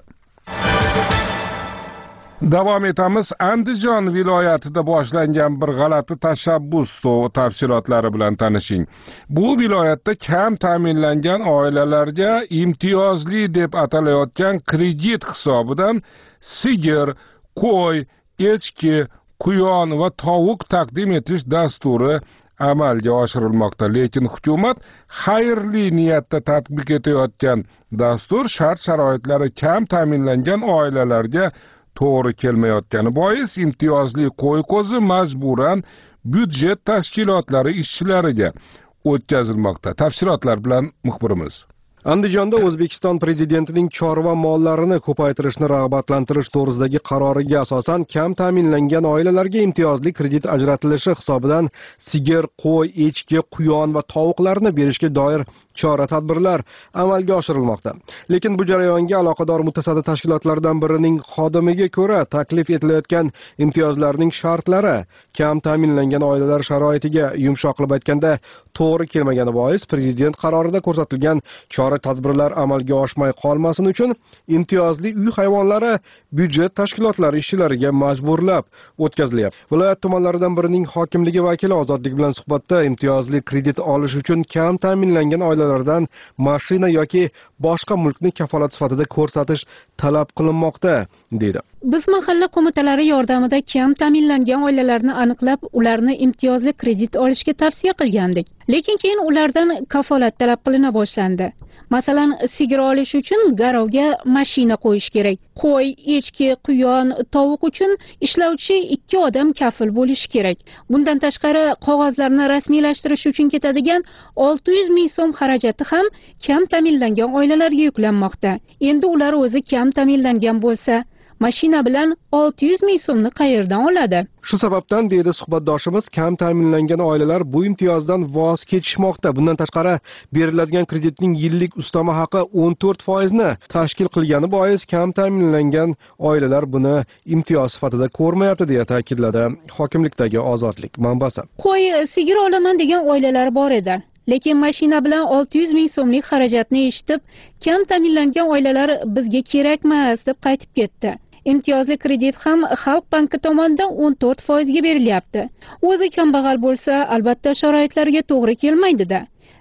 Davom etamiz. Andijon viloyatida boshlangan bir g'alati tashabbus tafsilotlari bilan tanishing. Bu viloyatda kam ta'minlangan oilalarga imtiyozli deb atalayotgan kredit hisobidan sigir, qo'y, echki, quyon va tovuq taqdim etish dasturi amalga oshirilmoqda. Lekin hukumat xayrli niyatda tatbiq etayotgan dastur shart-sharoitlari kam ta'minlangan oilalarga to'g'ri kelmayotgani bois imtiyozli qo'y qo'zi majburan byudjet tashkilotlari ishchilariga o'tkazilmoqda. Tafsilotlar bilan muxbirimiz. Andijonda O'zbekiston prezidentining chorva mollarini ko'paytirishni rag'batlantirish to'g'risidagi qaroriga asosan kam ta'minlangan oilalarga imtiyozli kredit ajratilishi hisobidan sigir, qo'y, echki, quyon va tovuqlarni berishga doir chora-tadbirlar amalga oshirilmoqda. Lekin bu jarayonga aloqador mutasaddi tashkilotlardan birining xodimiga ko'ra, taklif etilayotgan imtiyozlarning shartlari kam ta'minlangan oilalar sharoitiga yumshoq qilib aytganda to'g'ri kelmagani bois prezident qarorida ko'rsatilgan chora-tadbirlar amalga oshmay qolmasin uchun imtiyozli uy hayvonlari byudjet tashkilotlari ishchilariga majburlab o'tkazilyapti. Viloyat tumanlaridan birining hokimligi vakili Ozodlik bilan suhbatda imtiyozli kredit olish uchun kam ta'minlangan oilalardan mashina yoki boshqa mulkni kafolat sifatida ko'rsatish talab qilinmoqda dedi. Biz mahalla qo'mitalari yordamida kam ta'minlangan oilalarni aniqlab, ularni imtiyozli kredit olishga tavsiya qilgandik. Lekin keyin ulardan kafolat talab qilina boshlandi. Masalan, sigir olish uchun garovga mashina qo'yish kerak. Qo'y, echki, quyon, tovuq uchun ishlovchi ikki odam kafil bo'lishi kerak. Bundan tashqari, qog'ozlarni rasmiylashtirish uchun ketadigan olti yuz ming so'm xarajati ham kam ta'minlangan oilalarga yuklanmoqda. Endi ular o'zi kam ta'minlangan bo'lsa, mashina bilan olti yuz ming so'mni qayerdan oladi? Shu sababdan deydi suhbatdoshimiz, kam ta'minlangan oilalar bu imtiyozdan voz kechishmoqda. Bundan tashqari, beriladigan kreditning yillik ustama haqi o'n to'rt foizni tashkil qilgani bois kam ta'minlangan oilalar buni imtiyoz sifatida ko'rmayapti deya ta'kidladi hokimlikdagi Ozodlik manbasi. Qo'y, sigir olaman degan oilalar bor edi. Lekin mashina bilan olti yuz ming so'mlik xarajatni eshitib, kam ta'minlangan oilalar bizga kerakmas deb qaytib ketdi. Imtiyozli kredit ham Xalq banki tomonidan o'n to'rt foizga berilyapti. O'zi kambag'al bo'lsa, albatta sharoitlariga to'g'ri kelmaydi-da.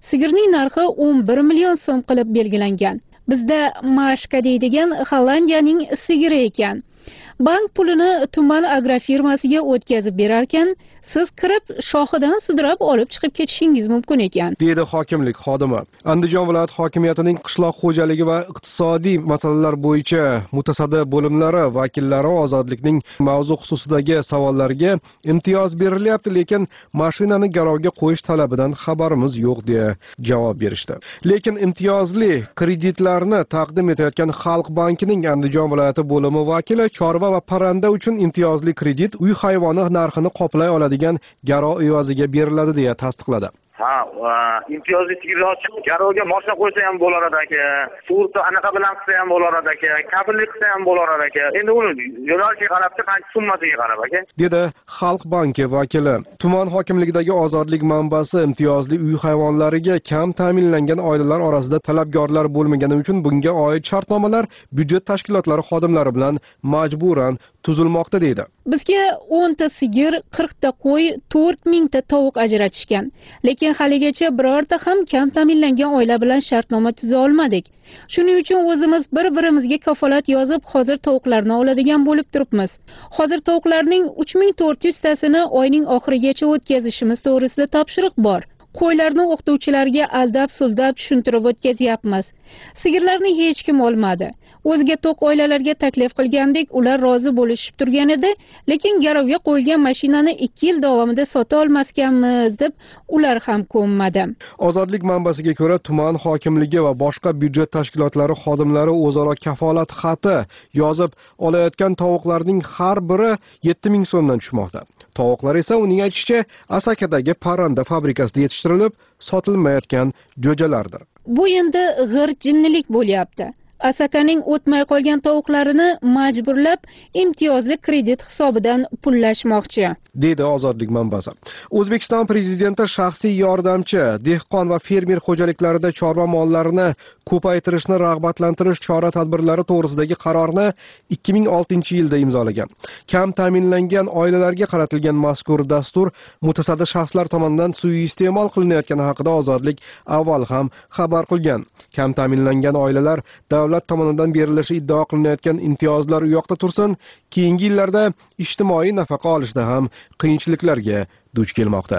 Sigirning narxi o'n bir million so'm qilib belgilangan. Bizda mashka deydigan Hollandiyaning sigiri ekan. Bank pulini tuman agrofirmasiga o'tkazib berarkan, siz kirib shoxidan sudrab olib chiqib ketishingiz mumkin ekan, dedi hokimlik xodimi. Andijon viloyat hokimiyatining qishloq xo'jaligi va iqtisodiy masalalar bo'yicha mutasaddi bo'limlari vakillari ozodlikning mavzu xususidagi savollarga imtiyoz berilyapti, lekin mashinani garovga qo'yish talabidan xabarimiz yo'q deya javob berishdi. Lekin imtiyozli kreditlarni taqdim etayotgan Xalq bankining Andijon viloyati bo'limi vakili chorva va parranda uchun imtiyozli kredit uy hayvoni narxini qoplay oladigan garov evaziga beriladi deya tasdiqladi. Ha, imtiyozli sigirni ochib, garovga mashina qo'ysa ham bo'lar aka, sug'urta anaqa bilan qilsa ham bo'lar aka, kabellik qilsa ham bo'lar aka. Endi uni yo'nalishga qarab, qancha summasiga qarab aka, dedi Xalq banki vakili. Tuman hokimligidagi ozodlik manbasi imtiyozli uy hayvonlariga kam ta'minlangan oilalar orasida talabgorlar bo'lmagani uchun bunga oid shartnomalar byudjet tashkilotlari xodimlari bilan majburan tuzilmoqda deydi. Bizga o'n ta sigir, qirq ta qo'y, to'rt ming ta tovuq ajratishgan. Lekin haligacha birorta ham kam ta'minlangan oila bilan shartnoma tuza olmadik. Shuning uchun o'zimiz bir-birimizga kafolat yozib, hozir tovuqlarni oladigan bo'lib turibmiz. Hozir tovuqlarning uch ming to'rt yuz tasini oyning oxirigacha o'tkazishimiz to'g'risida topshiriq bor. Qo'ylarni o'qituvchilarga aldab-suldab tushuntirib o'tkazyapmiz. Sigirlarni hech kim olmadi. O'zga to'q oilalarga taklif qilgandik, ular rozi bo'lishib turgan edi, lekin garovga qo'yilgan mashinani ikki yil davomida sota olmaskanmiz deb ular ham ko'nmadi. Ozodlik manbasiga ko'ra, tuman hokimligi va boshqa byudjet tashkilotlari xodimlari o'zaro kafolat xati yozib olayotgan tovuqlarning har biri yetti ming so'mdan tushmoqda. Tovuqlar esa uning aytishicha Asakadagi parranda fabrikasida yetishtirilib sotilmayotgan jo'jalardir. Bu endi g'irt jinnilik bo'lyapti. Asakaning o'tmay qolgan tovuqlarini majburlab imtiyozli kredit hisobidan pullashmoqchi, dedi ozodlik manbasi. O'zbekiston prezidenti shaxsiy yordamchi, dehqon va fermer xo'jaliklarida chorva mollarini ko'paytirishni rag'batlantirish chora-tadbirlari to'g'risidagi qarorni ikki ming oltinchi yilda imzolagan. Kam ta'minlangan oilalarga qaratilgan mazkur dastur mutasaddi shaxslar tomonidan suiiste'mol qilinayotgani haqida ozodlik avval ham xabar qilgan. Kam ta'minlangan oilalar davlat tomonidan berilishi iddao qilinayotgan imtiyozlar u yoqda tursin, keyingi yillarda ijtimoiy nafaqa olishda ham qiyinchiliklarga duch kelmoqda.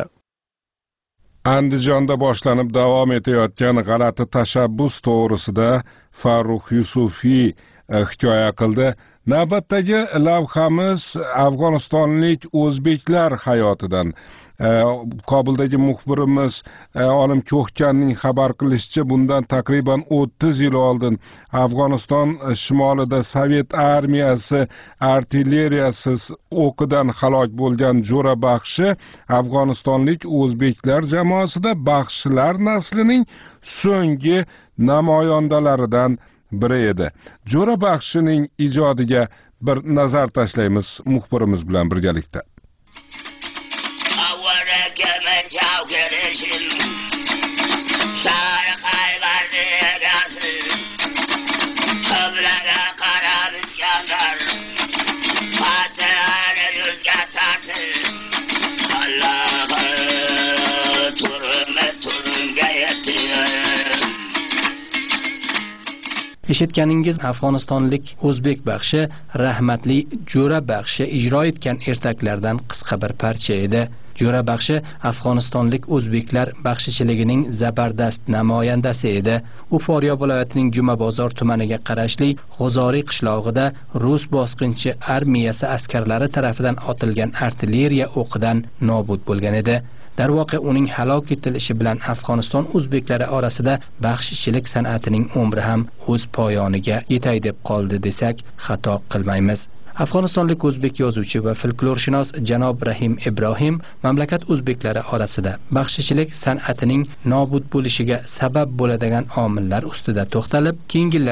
Andijonda boshlanib davom etayotgan g'alati tashabbus to'g'risida Farruh Yusufiy hikoya qildi. Navbatdagi lavhamiz Afg'onistonlik o'zbeklar hayotidan. Kobuldagi muxbirimiz Olim Ko'hkanning xabar qilishicha, bundan taqriban o'ttiz yil oldin Afg'oniston shimolida Sovet armiyasi artilleriyasiz o'qidan halok bo'lgan Jo'ra Baxshi Afg'onistonlik o'zbeklar jamoasida baxshilar naslining so'nggi namoyandalaridan biri edi. Jo'ra Baxshining ijodiga bir nazar tashlaymiz muxbirimiz bilan birgalikda. Eshitganingiz Afg'onistonlik o'zbek baxshi rahmatli Jo'ra Baxshi ijro etgan ertaklardan qisqa bir parcha edi. Jo'ra Baxshi Afg'onistonlik o'zbeklar baxshichiligining zabardast namoyandasi edi. U Foryo viloyatining Jumabozor tumaniga qarashli G'ozoriy qishlog'ida rus bosqinchi armiyasi askarlari tarafidan otilgan artilleriya o'qidan nobud bo'lgan edi. Darvoqe uning halok etilishi bilan Afg'oniston o'zbeklari orasida baxshichilik san'atining umri ham o'z poyoniga yetay deb qoldi desak xato qilmaymiz. Afg'onistonlik o'zbek yozuvchi va folklorshunos janob Rahim Ibrohim mamlakat o'zbeklari orasida baxshichilik san'atining nobud bo'lishiga sabab bo'ladigan omillar ustida to'xtalib, keyingi yillarda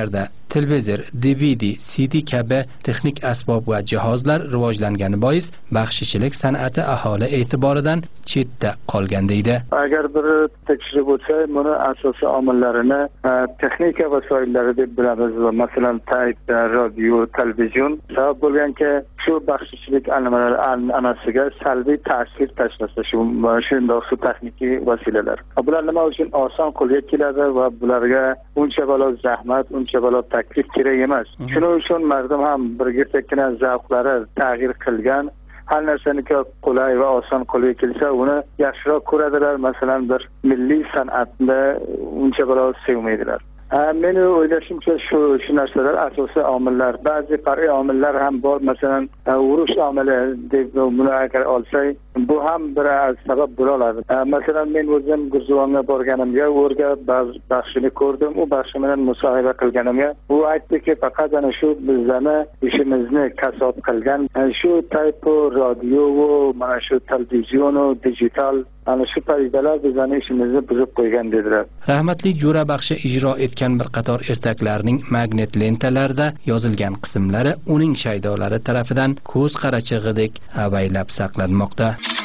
televizor, D V D, C D kabi texnik asbob va jihozlar rivojlangani bois baxshichilik san'ati aholi e'tiboridan chetda qolgan deydi. Agar bir tekshirib o'tsa, buni asosiy omillarini texnika vasoillari deb bilamiz. Masalan, tayp, radio, televizion sabab bo'lganki, shu baxshichilik an'anasiga salbiy ta'sir tashlasa, shu shunday shu texnik vosilalar. Bular nima uchun oson qo'lga keladi va bularga uncha balo zahmat, uncha balo taklif kerak emas. Shuning uchun mardum ham birga-tekkina zavqlari tag'yir qilgan. Har narsaniki qulay va oson qo'lga kelsa, uni yaxshiroq ko'radilar. Masalan, bir milliy san'atni uncha balo sevmaydilar. Meni o'ylashimcha shu shu narsalar asosiy omillar. Ba'zi far'iy omillar ham bor. Masalan, urush omili deb buni agar olsak, bu ham bir sabab bo'la oladi. Masalan, men o'zim Gurjuvonga borganimga, o'rga baxshini ko'rdim. U baxshi bilan musohiba qilganimga, u aytdiki, faqat ana shu bizlarni ishimizni kasob qilgan, shu taypo radio, mana shu televizion, digital ana shu paydalar bizning ishimizni buzib qo'ygan dedilar. Rahmatli Jo'ra Baxshi ijro etgan bir qator ertaklarning magnet lentalarida yozilgan qismlari uning shaydolari tarafidan ko'z qarachig'idek avaylab saqlanmoqda.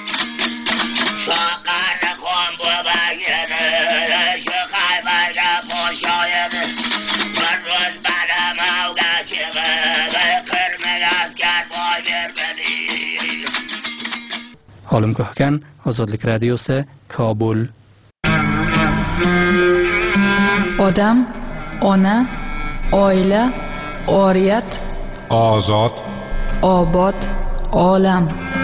Olim Ko'hkan, Ozodlik radiosi, Kobul. Odam, ona, oila, oriyat, ozod, obod, olam.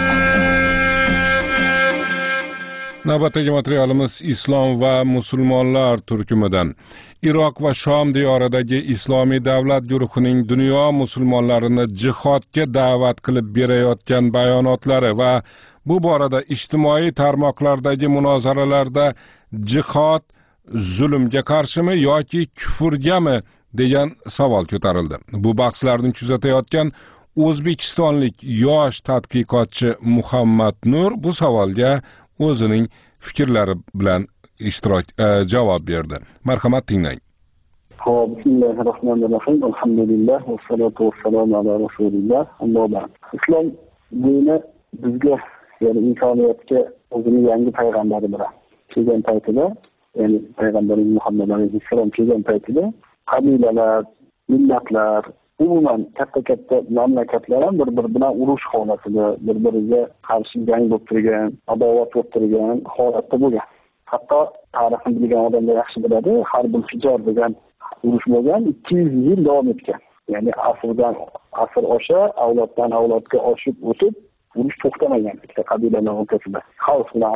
Navbatdagi materialimiz islom va musulmonlar turkumidan. Iroq va Shom diyoridagi islomiy davlat guruhining dunyo musulmonlarini jihodga da'vat qilib berayotgan bayonotlari va bu borada ijtimoiy tarmoqlardagi munozaralarda jihod zulmga qarshimi yoki kufrgami degan savol ko'tarildi. Bu bahslarni kuzatayotgan o'zbekistonlik yosh tadqiqotchi Muhammad Nur bu savolga o'zining fikrlari bilan ishtirok e, javob berdi. Marhamat tinglang. Xo'p, bismillahirrohmanirrohim. Alhamdulillah va salatu vassalamu ala rasulillah. Amma ba'd. Islom dini bizga, ya'ni insoniyatga o'zining yangi payg'ambari bilan kelgan paytida, ya'ni payg'ambarimiz Muhammad alayhissalom kelgan paytida qabilalar, millatlar, umuman katta-katta mamlakatlar ham bir-bir bilan urush holatida, bir-biriga qarshi jang bo'lib turgan, adovat bo'lib turgan holatda bo'lgan. Hatto tarixni bilgan odamlar yaxshi biladi, Harbul Hijor degan urush bo'lgan, ikki yuz yil davom etgan. Ya'ni asrdan asr osha, avloddan avlodga oshib o'tib, urush to'xtamagan ikkita qabilalar o'rtasida. Xavf bilan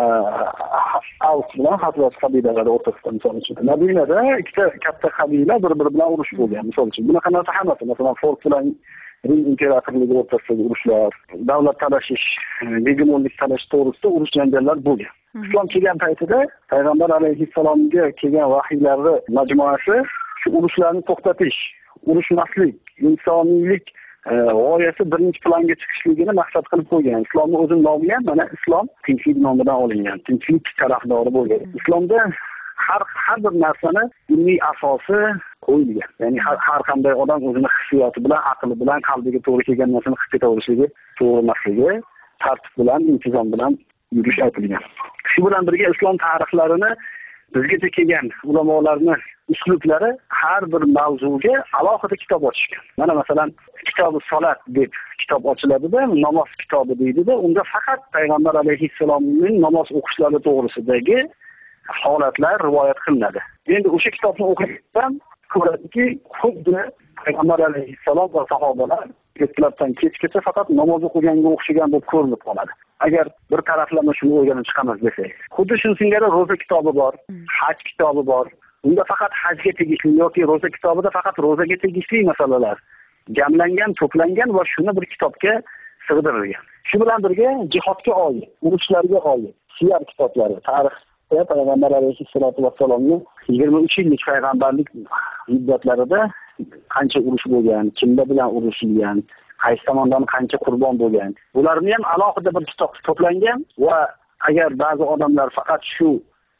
Avs bilan Hazrat qabilalari o'rtasida misol uchun. Madinada ikkita katta qabila bir-biri bilan urush bo'lgan. Misol uchun bunaqa narsa hammasi, masalan, Fors bilan Rim imperatorligi o'rtasidagi urushlar, davlat talashish, hegemonlik talash to'g'risida urush janjallar bo'lgan. Islom kelgan paytida payg'ambar alayhissalomga kelgan vahiylarni majmuasi shu urushlarni to'xtatish, urushmaslik, insoniylik g'oyasi birinchi planga chiqishligini maqsad qilib qo'ygan. Islomning o'zining nomiga ham mana islom tinchlik nomidan olingan, tinchlik tarafdori bo'lgan. Islomda har har bir narsani ilmiy asosi qo'yilgan. Ya'ni har, har qanday odam o'zini hissiyoti bilan, aqli bilan, qalbiga to'g'ri kelgan narsani his etaverishligi, to'g'ri emasligi, tartib bilan, intizom bilan yurish aytilgan. Shu bilan birga islom tarixlarini bizgacha kelgan ulamolarni uslublari har bir mavzuga alohida kitob ochishgan. Mana masalan, kitobi Salat deb kitob ochiladi-da, namoz kitobi deydi-da, unda faqat payg'ambar alayhissalomning namoz o'qishlari to'g'risidagi holatlar rivoyat qilinadi. Endi o'sha kitobni o'qishdan ko'radiki, xuddi payg'ambar alayhissalom va sahobalar ertalabdan kechgacha faqat namoz o'qiganga o'xshagan bo'lib ko'rinib qoladi. Agar bir taraflama shuni o'rganib chiqamiz desak, xuddi shuni singari ro'za kitobi bor, haj kitobi bor. Unda faqat hajga tegishli yoki ro'za kitobida faqat ro'zaga tegishli masalalar jamlangan, to'plangan va shuni bir kitobga sig'dirilgan. Shu bilan birga jihodga oid, urushlarga oid siyar kitoblari, tarixda payg'ambar alayhissalatu vassalomning yigirma uch yillik payg'ambarlik muddatlarida qancha urush bo'lgan, kimlar bilan urushilgan, qaysi tomondan qancha qurbon bo'lgan. Bularni ham alohida bir kitobda to'plangan va agar ba'zi odamlar faqat shu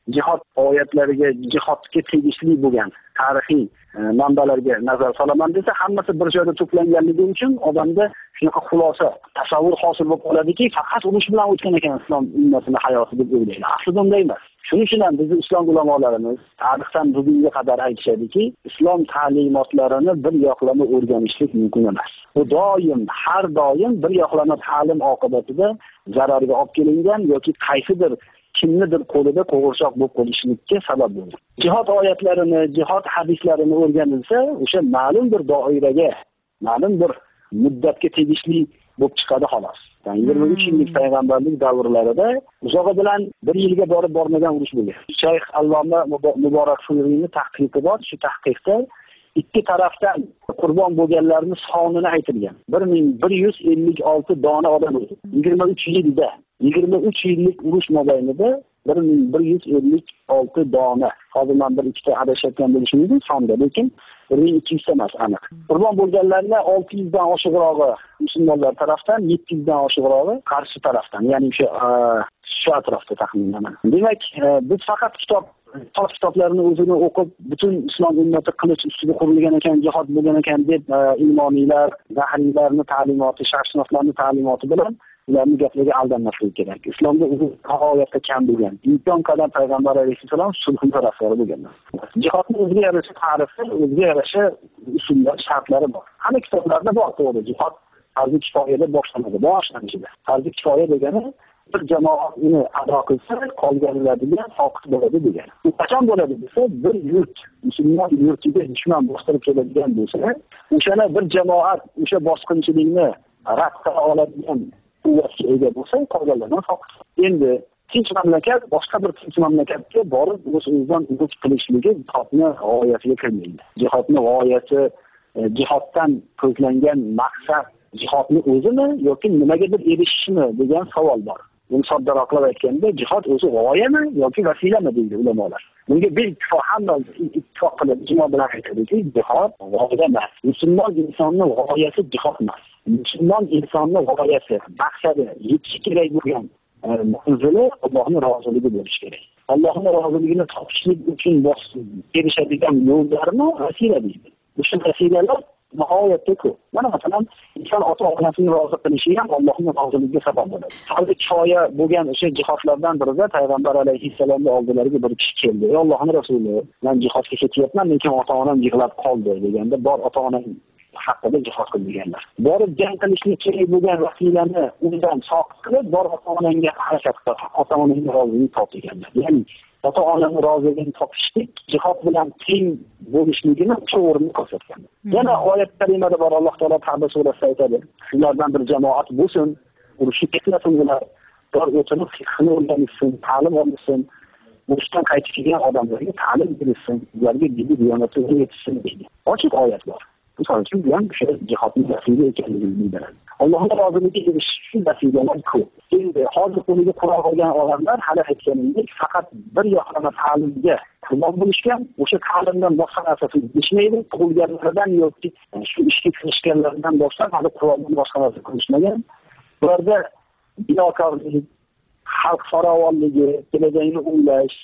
jihod oyatlariga, jihodga tegishli bo'lgan tarixiy manbalarga nazar solaman desa, hammasi bir joyda to'planganligi uchun odamda shunaqa xulosa, tasavvur hosil bo'lib qoladiki, faqat urush bilan o'tgan ekan islom ummatining hayoti deb o'ylaydi. Aslida unday emas. Shuning uchun ham bizning islom ulamolarimiz tarixdan bugunga qadar aytishadiki, islom ta'limotlarini bir yoqlama o'rganishlik mumkin emas. Bu doim, har doim bir yoqlama ta'lim oqibatida zararga olib kelingan yoki qaysidir kimnidir qo'lida qo'g'irchoq bo'lib qolishlikka sabab bo'ldi. Jihod oyatlarini, jihod hadislarini o'rganilsa, o'sha ma'lum bir doiraga, ma'lum bir muddatga tegishli bo'lib chiqadi xolos. Yani yigirma uch yillik payg'ambarlik davrlarida uzog'i bilan bir yilga borib bormagan urush bo'lgan. Shayx Alloma Muborakfuriyning tahqiqi bor. Shu tahqiqda ikki tarafdan qurbon bo'lganlarning sonini aytilgan. bir ming bir yuz ellik olti dona odam o'ldi. yigirma uch yilda, yigirma uch yillik urush mobaynida bir ming bir yuz ellik olti dona. Hozir men bir ikkita adashayotgan bo'lishim mumkin sonda, lekin bir ming ikki yuz emas aniq. Qurbon bo'lganlarning olti yuz dan oshiqrog'i musulmonlar tarafdan, yetti yuz dan oshiqrog'i qarshi tarafdan, ya'ni o'sha shu atrofda taxminan. Demak, biz faqat kitob Tosh kitoblarini o'zini o'qib, butun islom ummati qilich ustida qurilgan ekan, jihod bo'lgan ekan deb imoniylar, zahriylarni ta'limoti, sharqshunoslarning ta'limoti bilan ularning gaplariga aldanmaslik kerak. Islomda o'zi g'oyatda kam bo'lgan. Imkon qadar payg'ambar alayhissalom sulhning tarafdori bo'lganlar. Jihodning o'ziga yarasha tarifi, o'ziga yarasha usullar, shartlari bor. Hamma kitoblarda bor to'g'ri. Jihod farzi kifoyada boshlanadi, boshlanishida. Farzi kifoya degani bir jamoat uni ado qilsa, qolganlarga soqit bo'ladi degan. Bu qachon bo'ladi desa, bir yurt, musulmon yurtiga dushman bostirib keladigan bo'lsa, o'shana bir jamoat o'sha bosqinchilikni rad qila oladigan quvvatga ega bo'lsa, qolganlardan soqit. Endi tinch mamlakat boshqa bir tinch mamlakatga borib o'z-o'zidan urush qilishligi jihodning g'oyasiga kirmaydi. Jihodning g'oyasi, jihoddan ko'zlangan maqsad jihodni o'zimi yoki nimaga bir erishishmi degan savol bor. Buni soddaroqlab aytganda, jihod o'zi g'oyami yoki vasilami deydi ulamolar. Bunga bir ittifoq hamma ittifoq qilib ijmo bilan aytadiki, jihod g'oya emas. Musulmon insonning g'oyasi jihod emas. Musulmon insonning g'oyasi, maqsadi, yetishi kerak bo'lgan manzili Allohning roziligi bo'lishi kerak. Allohning roziligini topishlik uchun erishadigan yo'llarni vasila deydi. O'sha vasilalar nihoyatda ko'p. Mana masalan, inson ota-onasini rozi qilishi ham Allohning roziligiga sabab bo'ladi. Farzi kifoya bo'lgan o'sha jihodlardan birida payg'ambar alayhissalomning oldilariga bir kishi keldi. "Ey Allohning rasuli, men jihodga ketyapman, lekin ota-onam yig'lab qoldi" deganda, "Bor ota-onam haqida jihod qil" deganlar. Borib jang qilishga kerak bo'lgan vasilani undan soqit qilib, bor ota-onangga harakat qil, ota-onangning roziligini top deganlar. Ya'ni ota-onani roziligini topishlik jihod bilan teng bo'lishligini to'g'rini ko'rsatgan. Yana oyat karimada bor, Alloh taolo Tavba surasida aytadi: "Sizlardan bir jamoat bo'lsin, urushga ketmasin ular, bir o'tinib fiqhni o'rgansin, ta'lim olsin, urushdan qaytib kelgan odamlarga ta'lim bersin, ularga diniy diyonatni o'rgatsin" deydi. Ochiq oyat bor. Bu uchun bilan o'sha jihodning vasila ekanligini bildiradi. Allohning roziligiga erishish vasilalar ko'p. Endi hozir qo'liga Qur'on olgan odamlar hali aytganimdek faqat bir yoqlama ta'limga qurbon bo'lishgan, o'sha ta'limdan boshqa narsasi bilishmaydi, tug'ilganlaridan yoki shu ishga kirishganlaridan boshlab hali Qur'ondan boshqa narsa qilishmagan. Ularda binokorlik, xalq farovonligi, kelajakni o'ylash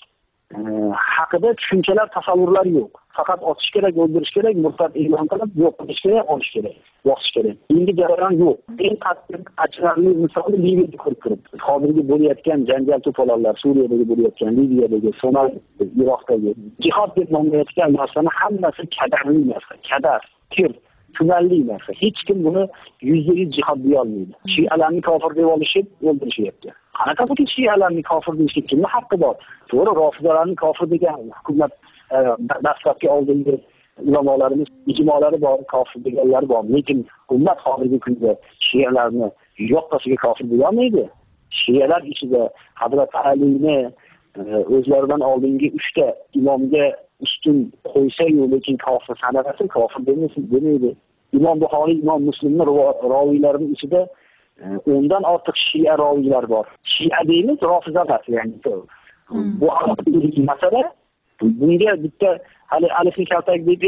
haqida tushunchalar, tasavvurlar yo'q. Faqat otish kerak, o'ldirish kerak, murtad e'lon qilib, yo'q qilish kerak, olish kerak, bosish kerak. Endi jarayon yo'q. Eng qattiq achinarli misoli Liviyada ko'rib turibdi. Hozirgi bo'layotgan janjal to'polonlar, Suriyadagi bo'layotgan, Liviyadagi, Somali, Iroqdagi jihod deb nomlayotgan narsani hammasi kadarli narsa, kadar, tir, tumanli narsa. Hech kim buni yuzda yuz jihod deya olmaydi. Shialarni kofir deb olishib, o'ldirishyapti. Qanaqa bu shialarni kofir deyishga kimning haqqi bor? To'g'ri, rofizalarni kofir degan hukumat dastlabki oldingi ulamolarimiz ijmolari bor, kofir deganlar bor. Lekin ummat hozirgi kunda shialarni yo'qasiga kofir deya olmaydi. Shialar ichida Hazrat Alini o'zlaridan oldingi uchta imomga ustun qo'ysa-yu, lekin kofir sanalasa, kofir demaydi. Imom Buxoriy, Imom Muslimning roviylarining ichida o'ndan ortiq shia roviylar bor. Shia deymiz, rofizalar, ya'ni bu aqidalik masala. Bunga bitta hali alifni kaltak deb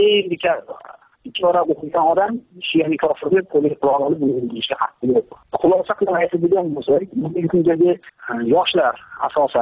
ikki varaq o'qigan odam shiyani kofir deb qo'liga Qur'on olib buni o'qishga haqqi yo'q. Xulosa qilib aytadigan bo'lsak, bugungi kundagi yoshlar asosan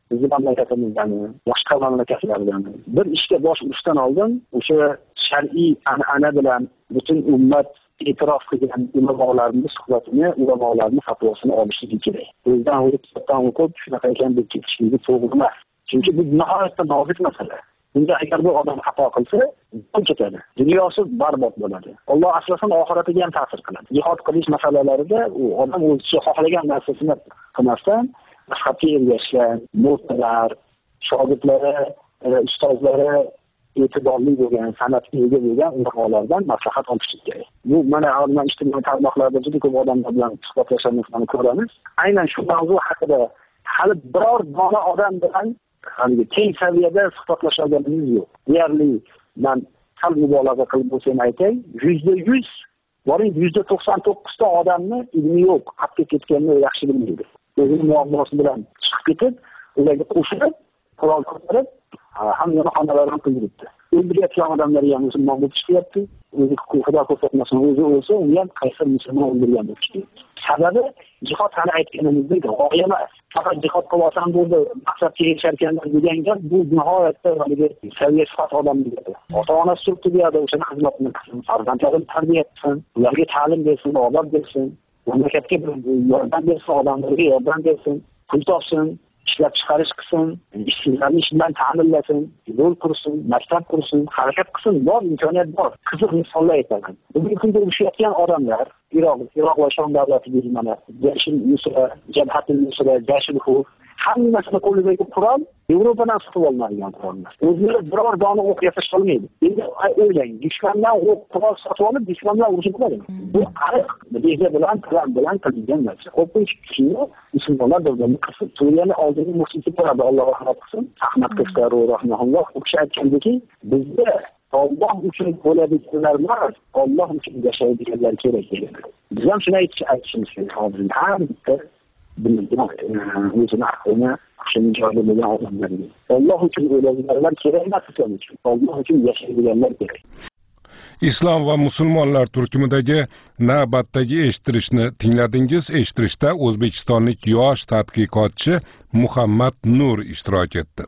bizni mamlakatimizdan, boshqa mamlakatlardan bir ishga bosh urishdan oldin o'sha shar'iy an'ana bilan butun ummat e'tirof qilgan ulamolarning suhbatini, ulamolarning fatvosini olishligi kerak. O'zidan o'zi kitobdan o'qib shunaqa ekan deb ketishligi to'g'ri emas. Chunki bu nihoyatda nozik masala. Bunda agar bu odam xato qilsa, bu ketadi. Dunyosi barbod bo'ladi. Alloh asrasin oxiratiga ham ta'sir qiladi. Jihod qilish masalalarida u odam o'zicha xohlagan narsasini qilmasdan mazhabga ergashgan murtadlar, shogirdlari, ustozlari e'tiborli bo'lgan, san'atga ega bo'lgan ulamolardan maslahat olish kerak. Bu mana hozir ijtimoiy tarmoqlarda juda ko'p odamlar bilan suhbatlashishni ko'ramiz. Aynan shu mavzu haqida hali biror dona odam bilan hali keng saviyada suhbatlashganimiz yo'q. Deyarli men sal mubolag'a qilib bo'lsam aytay, yuzda yuz, boring yuzda to'qson to'qqiz ta odamni ilmi yo'q, haqqa ketganini yaxshi bilmaydi. O'zining muammosi bilan chiqib ketib, ularga qo'shilib, qurol ko'tarib, hamma xonalarni qildiribdi. O'ldirayotgan odamlar ham musulmon bo'lib chiqyapti. O'zi xudo ko'rsatmasin, o'zi o'lsa, uni ham qaysi musulmon o'ldirgan bo'lib chiqyapti. Sababi jihod hali aytganimizdek g'oya emas. Faqat jihod qilsam bo'ldi, maqsadga erisharkanlar degan gap bu nihoyatda haligi saviya sifat odamning gapi. Ota-onasi turibdi deyadi, o'shani xizmatini qilsin, farzandlarini tarbiya qilsin, ularga ta'lim bersin, odob bersin, mamlakatga yordam bersin, odamlarga yordam bersin, pul topsin, ishlab chiqarish qilsin, ishsizlarni ish bilan ta'minlasin, yo'l qursin, maktab qursin, harakat qilsin, bor imkoniyat bor. Qiziq misollar aytaman. Bugungi kunda urushayotgan odamlar, Iroq, Iroq va Shom davlatiga mana Jashil Nusra, Jabhatul Nusra, Jashil Xuf, hammasini qo'lidagi qurol Yevropadan sotib olinadigan qurollar. O'zlari biror dona o'q yasash olmaydi. Endi o'ylang, dushmandan o'q qurol sotib olib, dushmandan urushib bo'ladi. Bu ariq, reja bilan, plan bilan qilingan narsa. Qo'pinch shuni musulmonlar bilan qilib, Suriyani oldingi musulmonlar bo'ladi, Alloh rahmat qilsin. Ahmad Qashqari rahimahulloh u kishi aytgandiki, bizda Alloh uchun bo'ladiganlar emas, Alloh uchun yashaydiganlar kerak dedi. Biz ham shuni aytishimiz kerak. Hozir har bitta bilmagan o'zini aqlini shunday joyda bo'lgan odamlarga Alloh uchun o'ladiganlar kerak emas, Islom uchun. Alloh uchun yashaydiganlar kerak. Islom va musulmonlar turkumidagi navbatdagi eshittirishni tingladingiz. Eshittirishda o'zbekistonlik yosh tadqiqotchi Muhammad Nur ishtirok etdi.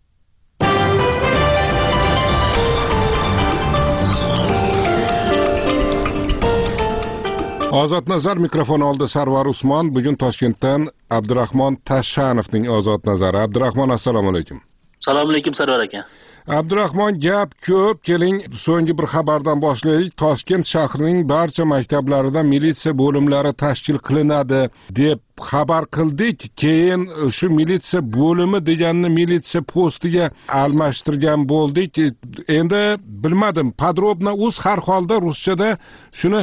Ozod nazar mikrofon oldi Sarvar Usmon. Bugun Toshkentdan Abdurahmon Tashanovning Ozod nazari. Abdurahmon, assalomu alaykum. Assalomu alaykum Sarvar aka. Abdurahmon, gap ko'p. Keling, so'nggi bir xabardan boshlaylik. Toshkent shahrining barcha maktablarida militsiya bo'limlari tashkil qilinadi deb xabar qildik. Keyin shu militsiya bo'limi deganni militsiya postiga almashtirgan bo'ldik. Endi bilmadim, podrobno o'z har holda ruschada shuni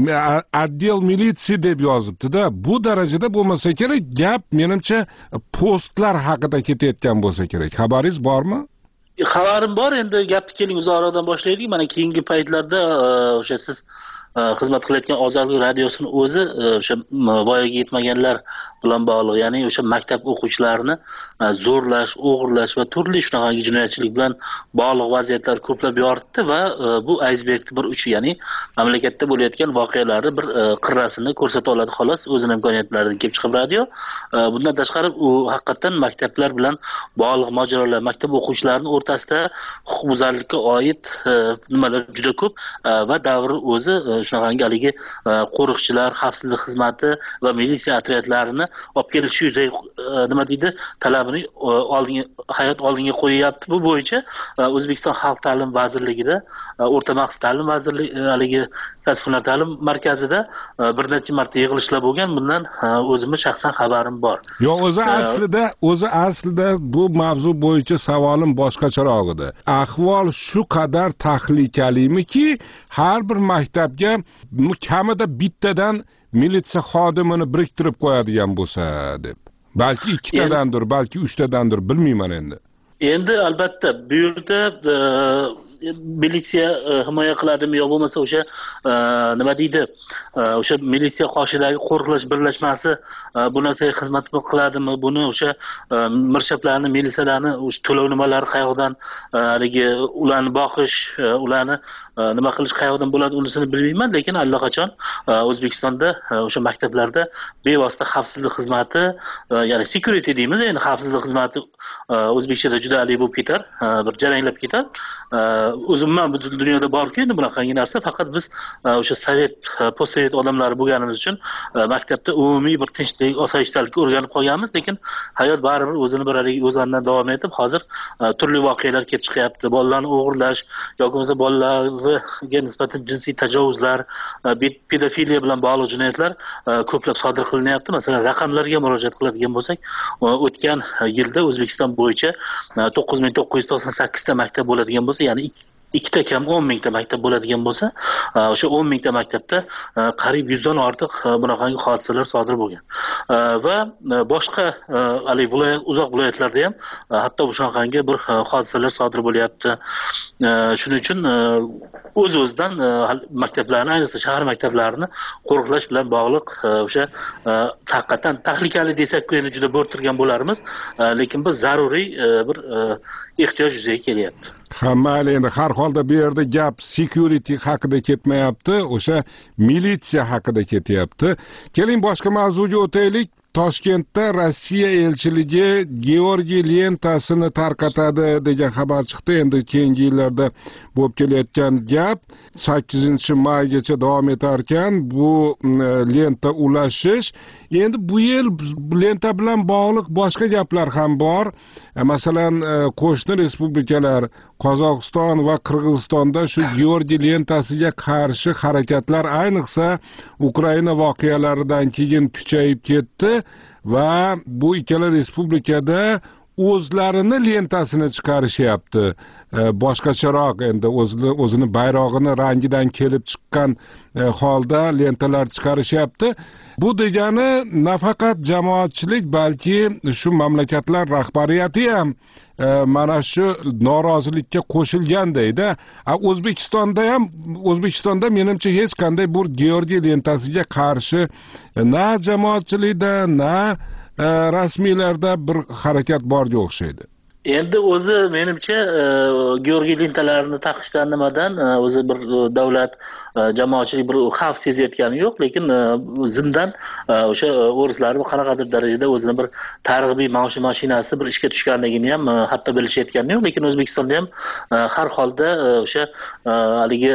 отдел militsiya deb yozibdi-da. Bu darajada bo'lmasa kerak, gap menimcha postlar haqida ketayotgan bo'lsa kerak. Xabaringiz bormi? Xabarim bor, endi gapni keling uzoqroqdan boshlaylik. Mana keyingi paytlarda o'sha siz xizmat qilayotgan Ozodlik radiosining o'zi o'sha voyaga yetmaganlar bilan bog'liq, ya'ni o'sha maktab o'quvchilarini zo'rlash, o'g'irlash va turli shunaqa jinoyatchilik bilan bog'liq vaziyatlar ko'plab yoritdi va bu aysbergning bir uchi, ya'ni mamlakatda bo'layotgan voqealarni bir qirrasini ko'rsata oladi xolos, o'zining imkoniyatlaridan kelib chiqib radio. Bundan tashqari u haqiqatan maktablar bilan bog'liq mojarolar, maktab o'quvchilarining o'rtasida huquqbuzarlikka oid nimalar juda ko'p va davr o'zi shunaqangi haligi qo'riqchilar, xavfsizlik xizmati va militsiya otryadlarini olib kelish yuzay nima deydi talabini oldinga hayot oldinga qo'yyapti. Bu bo'yicha O'zbekiston Xalq ta'lim vazirligida, o'rta maxsus ta'lim vazirligi haligi kasb hunar ta'lim markazida bir necha marta yig'ilishlar bo'lgan. Bundan o'zimning shaxsan xabarim bor. Yo'q, o'zi aslida, o'zi aslida bu mavzu bo'yicha savolim boshqacharoq edi. Ahvol shu qadar tahlikalimiki, har bir maktabga kamida bittadan militsiya xodimini biriktirib qo'yadigan bo'lsa deb. Balki ikkitadandir, balki uchtadandir, bilmayman endi. endi albatta bu yerda militsiya himoya qiladimi yo bo'lmasa o'sha nima deydi o'sha militsiya qoshidagi qo'riqlash birlashmasi bu narsaga xizmat qiladimi, buni o'sha mirshablarni, militsiyalarni o'sha to'lov nimalari qayoqdan haligi ularni boqish, ularni nima qilish qayoqdan bo'ladi unisini bilmayman, lekin allaqachon O'zbekistonda o'sha maktablarda bevosita xavfsizlik xizmati, ya'ni security deymiz, ya'ni xavfsizlik xizmati o'zbekchada juda ali bo'lib ketar, bir jaranglab ketar. O'zimman butun dunyoda borku endi bunaqangi narsa, faqat biz o'sha sovet, postsovet odamlari bo'lganimiz uchun maktabda umumiy bir tinchlik, osoyishtalikka o'rganib qolganmiz, lekin hayot baribir o'zini bir o'zanidan davom etib, hozir turli voqealar kelib chiqyapti. Bolalarni o'g'irlash yoki bo'lmasa bolalarga nisbatan jinsiy tajovuzlar, pedofiliya bilan bog'liq jinoyatlar ko'plab sodir qilinyapti. Masalan, raqamlarga murojaat qiladigan bo'lsak, o'tgan yilda O'zbekiston bo'yicha to'qqiz ming to'qqiz yuz to'qson sakkiz ta maktab bo'ladigan bo'lsa, ya'ni ikkita kam o'n mingta maktab bo'ladigan bo'lsa, o'sha o'n mingta maktabda qariyb yuzdan ortiq bunaqangi hodisalar sodir bo'lgan. Va boshqa haligi viloyat, uzoq viloyatlarda ham hatto shunaqangi bir hodisalar sodir bo'lyapti. Shuning uchun o'z-o'zidan maktablarni, ayniqsa shahar maktablarini qo'riqlash bilan bog'liq o'sha haqiqatan tahlikali desak-ku endi juda bo'rtirgan bo'larmiz, lekin bir zaruriy bir ehtiyoj yuzaga kelyapti. Ha, mayli, endi har holda bu yerda gap security haqida ketmayapti, o'sha militsiya haqida ketyapti. Keling boshqa mavzuga o'taylik. Toshkentda Rossiya elchiligi Georgiy lentasini tarqatadi degan xabar chiqdi. Endi keyingi yillarda bo'lib kelayotgan gap sakkizinchi maygacha davom etar ekan bu lenta ulashish. Endi bu yil lenta bilan bog'liq boshqa gaplar ham bor. Masalan, qo'shni respublikalar Qozog'iston va Qirg'izistonda shu Georgiy lentasiga qarshi harakatlar ayniqsa Ukraina voqealaridan keyin kuchayib ketdi va bu ikkala respublikada o'zlarini lentasini chiqarishyapti. Boshqacharoq endi o'zini bayrog'ini rangidan kelib chiqqan holda lentalar chiqarishyapti. Bu degani nafaqat jamoatchilik, balki shu mamlakatlar rahbariyati ham mana shu norozilikka qo'shilgandayda. O'zbekistonda ham O'zbekistonda menimcha hech qanday bu Georgiy lentasiga qarshi na jamoatchilikda, na rasmiylarda bir harakat borga o'xshaydi. Endi o'zi menimcha Georgiy lentalarini taqishdan nimadan o'zi bir davlat jamoatchilik bir xavf sezayotgani yo'q, lekin zimdan o'sha o'rislarni qanaqadir darajada o'zini bir targ'ibiy mashinasi bir ishga tushganligini ham hatto bilishayotgani yo'q, lekin O'zbekistonda ham har holda o'sha haligi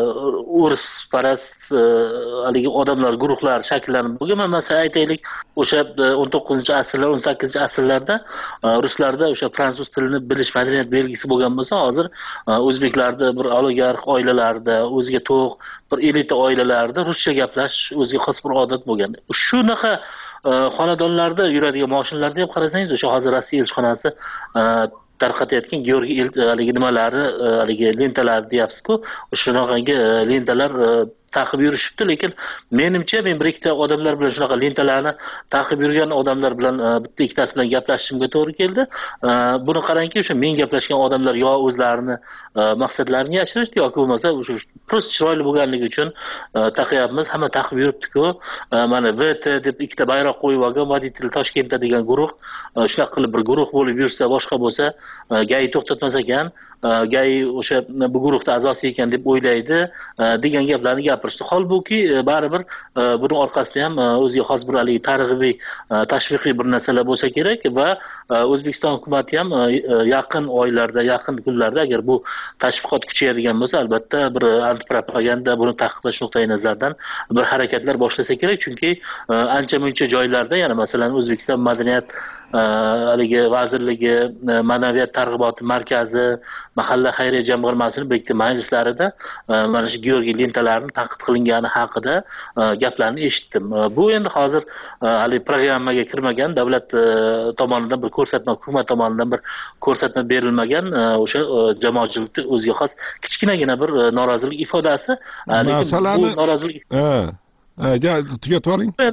o'risparast haligi odamlar guruhlar shakllanib bo'lgan. Masalan, aytaylik, o'sha o'n to'qqizinchi asrlar, o'n sakkizinchi asrlarda ruslarda o'sha fransuz tilini bilish madaniyat belgisi bo'lgan bo'lsa, hozir o'zbeklarda bir oligarx oilalarda, o'ziga to'q bir elita oilalarda ruscha gaplash o'ziga xos bir odat bo'lgan. Shunaqa xonadonlarda yuradigan mashinalarda ham qarasangiz, o'sha hozir Rossiya elchixonasi tarqatayotgan Georgiy haligi nimalari, haligi lentalar deyapsiz-ku, shunaqangi lentalar taqib yurishibdi, lekin menimcha men bir ikkita odamlar bilan shunaqa lentalarni taqib yurgan odamlar bilan bitta ikkitasi bilan gaplashishimga to'g'ri keldi. Buni qarangki, o'sha men gaplashgan odamlar yo o'zlarini maqsadlarini yashirishdi yoki bo'lmasa o'sha prosta chiroyli bo'lganligi uchun taqyapmiz, hamma taqib yuribdi-ku. Mana V T deb ikkita bayroq qo'yib olgan Voditel Toshkentda degan guruh, shunaqa qilib bir guruh bo'lib yursa, boshqa bo'lsa, gay to'xtatmas ekan, gay o'sha bu guruhda a'zosi ekan deb o'ylaydi degan gaplarni gapirishdi. Holbuki baribir buni orqasida ham o'ziga xos bir haligi targ'ibiy, tashviqiy bir narsalar bo'lsa kerak va O'zbekiston hukumatı ham yaqin oylarda, yaqin kunlarda agar bu tashviqot kuchayadigan bo'lsa, albatta bir antipropaganda, buni taqiqlash nuqtai nazaridan bir harakatlar boshlasa kerak, chunki ancha-muncha joylarda, yana masalan O'zbekiston Madaniyat haligi vazirligi, Ma'naviyat targ'iboti markazi, mahalla xayriya jamg'armasining bekti majlislarida mana shu Georgiy lentalarni tanqid qilingani haqida gaplarni eshitdim. Bu endi hozir hali programmaga kirmagan, davlat tomonidan bir ko'rsatma, hukumat tomonidan bir ko'rsatma berilmagan o'sha jamoatchilikda o'ziga xos kichkinagina bir norozilik ifodasi. Lekin bu norozilik ha, tugatib oling.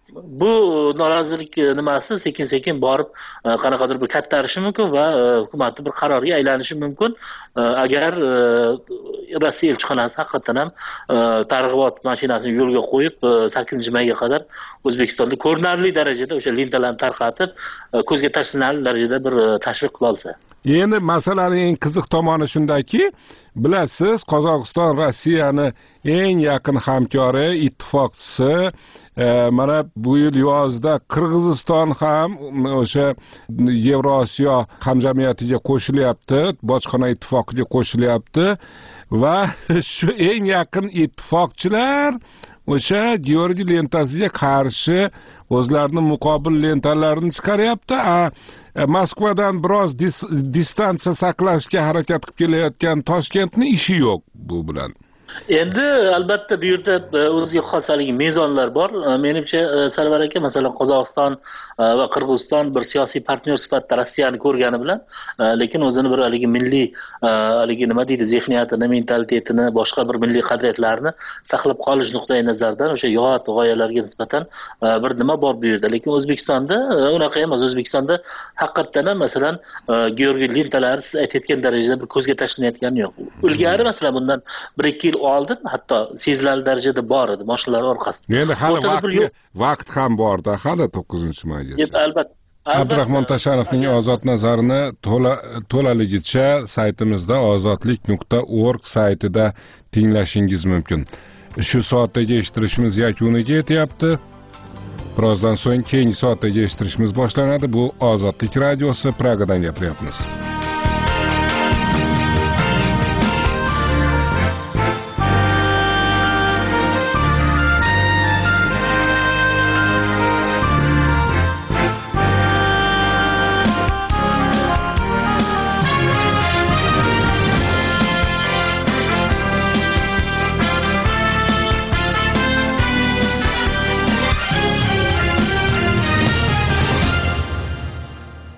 bu norozilik nimasi sekin sekin borib qanaqadir bir kattarishi mumkin va hukumatni bir qarorga aylanishi mumkin agar Rossiya elchixonasi haqiqatan ham targ'ibot mashinasini yo'lga qo'yib sakkizinchi mayga qadar O'zbekistonda ko'rinarli darajada o'sha lentalarni tarqatib ko'zga tashlanarli darajada bir tashviq qila olsa. Endi masalaning eng qiziq tomoni shundaki, bilasiz, Qozog'iston Rossiyani eng yaqin hamkori, ittifoqchisi. Mana bu yil yozda Qirg'iziston ham o'sha Yevrosiyo hamjamiyatiga qo'shilyapti, bojxona ittifoqiga qo'shilyapti va shu eng yaqin ittifoqchilar o'sha Georgiy lentasiga qarshi o'zlarining muqobil lentalarini chiqaryapti. Moskvadan biroz distansiya saqlashga harakat qilib kelayotgan Toshkentning ishi yo'q bu bilan. Endi albatta bu yerda o'ziga xos haligi mezonlar bor. Menimcha Sarvar aka, masalan, Qozog'iston va Qirg'iziston bir siyosiy partnyor sifatida Rossiyani ko'rgani bilan, lekin o'zini bir haligi milliy haligi nima deydi, zehniyatini, mentalitetini, boshqa bir milliy qadriyatlarni saqlab qolish nuqtai nazaridan o'sha yot g'oyalarga nisbatan bir nima bor bu yerda. Lekin O'zbekistonda unaqa emas. O'zbekistonda haqiqatan ham masalan Georgiy lentalari siz aytayotgan darajada bir ko'zga tashlanayotgani yo'q. Ilgari masalan bundan bir ikki yil oldin hatto sezilarli darajada bor edi mashinalar orqasida. Endi hali vaqt vaqt ham borda, hali to'qqizinchi maygacha. Albatta. Abdurahmon Tashanovning ozod nazarini to'laligicha saytimizda ozodlik nuqta org saytida tinglashingiz mumkin. Shu soatdagi eshittirishimiz yakuniga yetyapti. Birozdan so'ng keyingi soatdagi eshittirishimiz boshlanadi. Bu Ozodlik radiosi, Pragadan gapiryapmiz.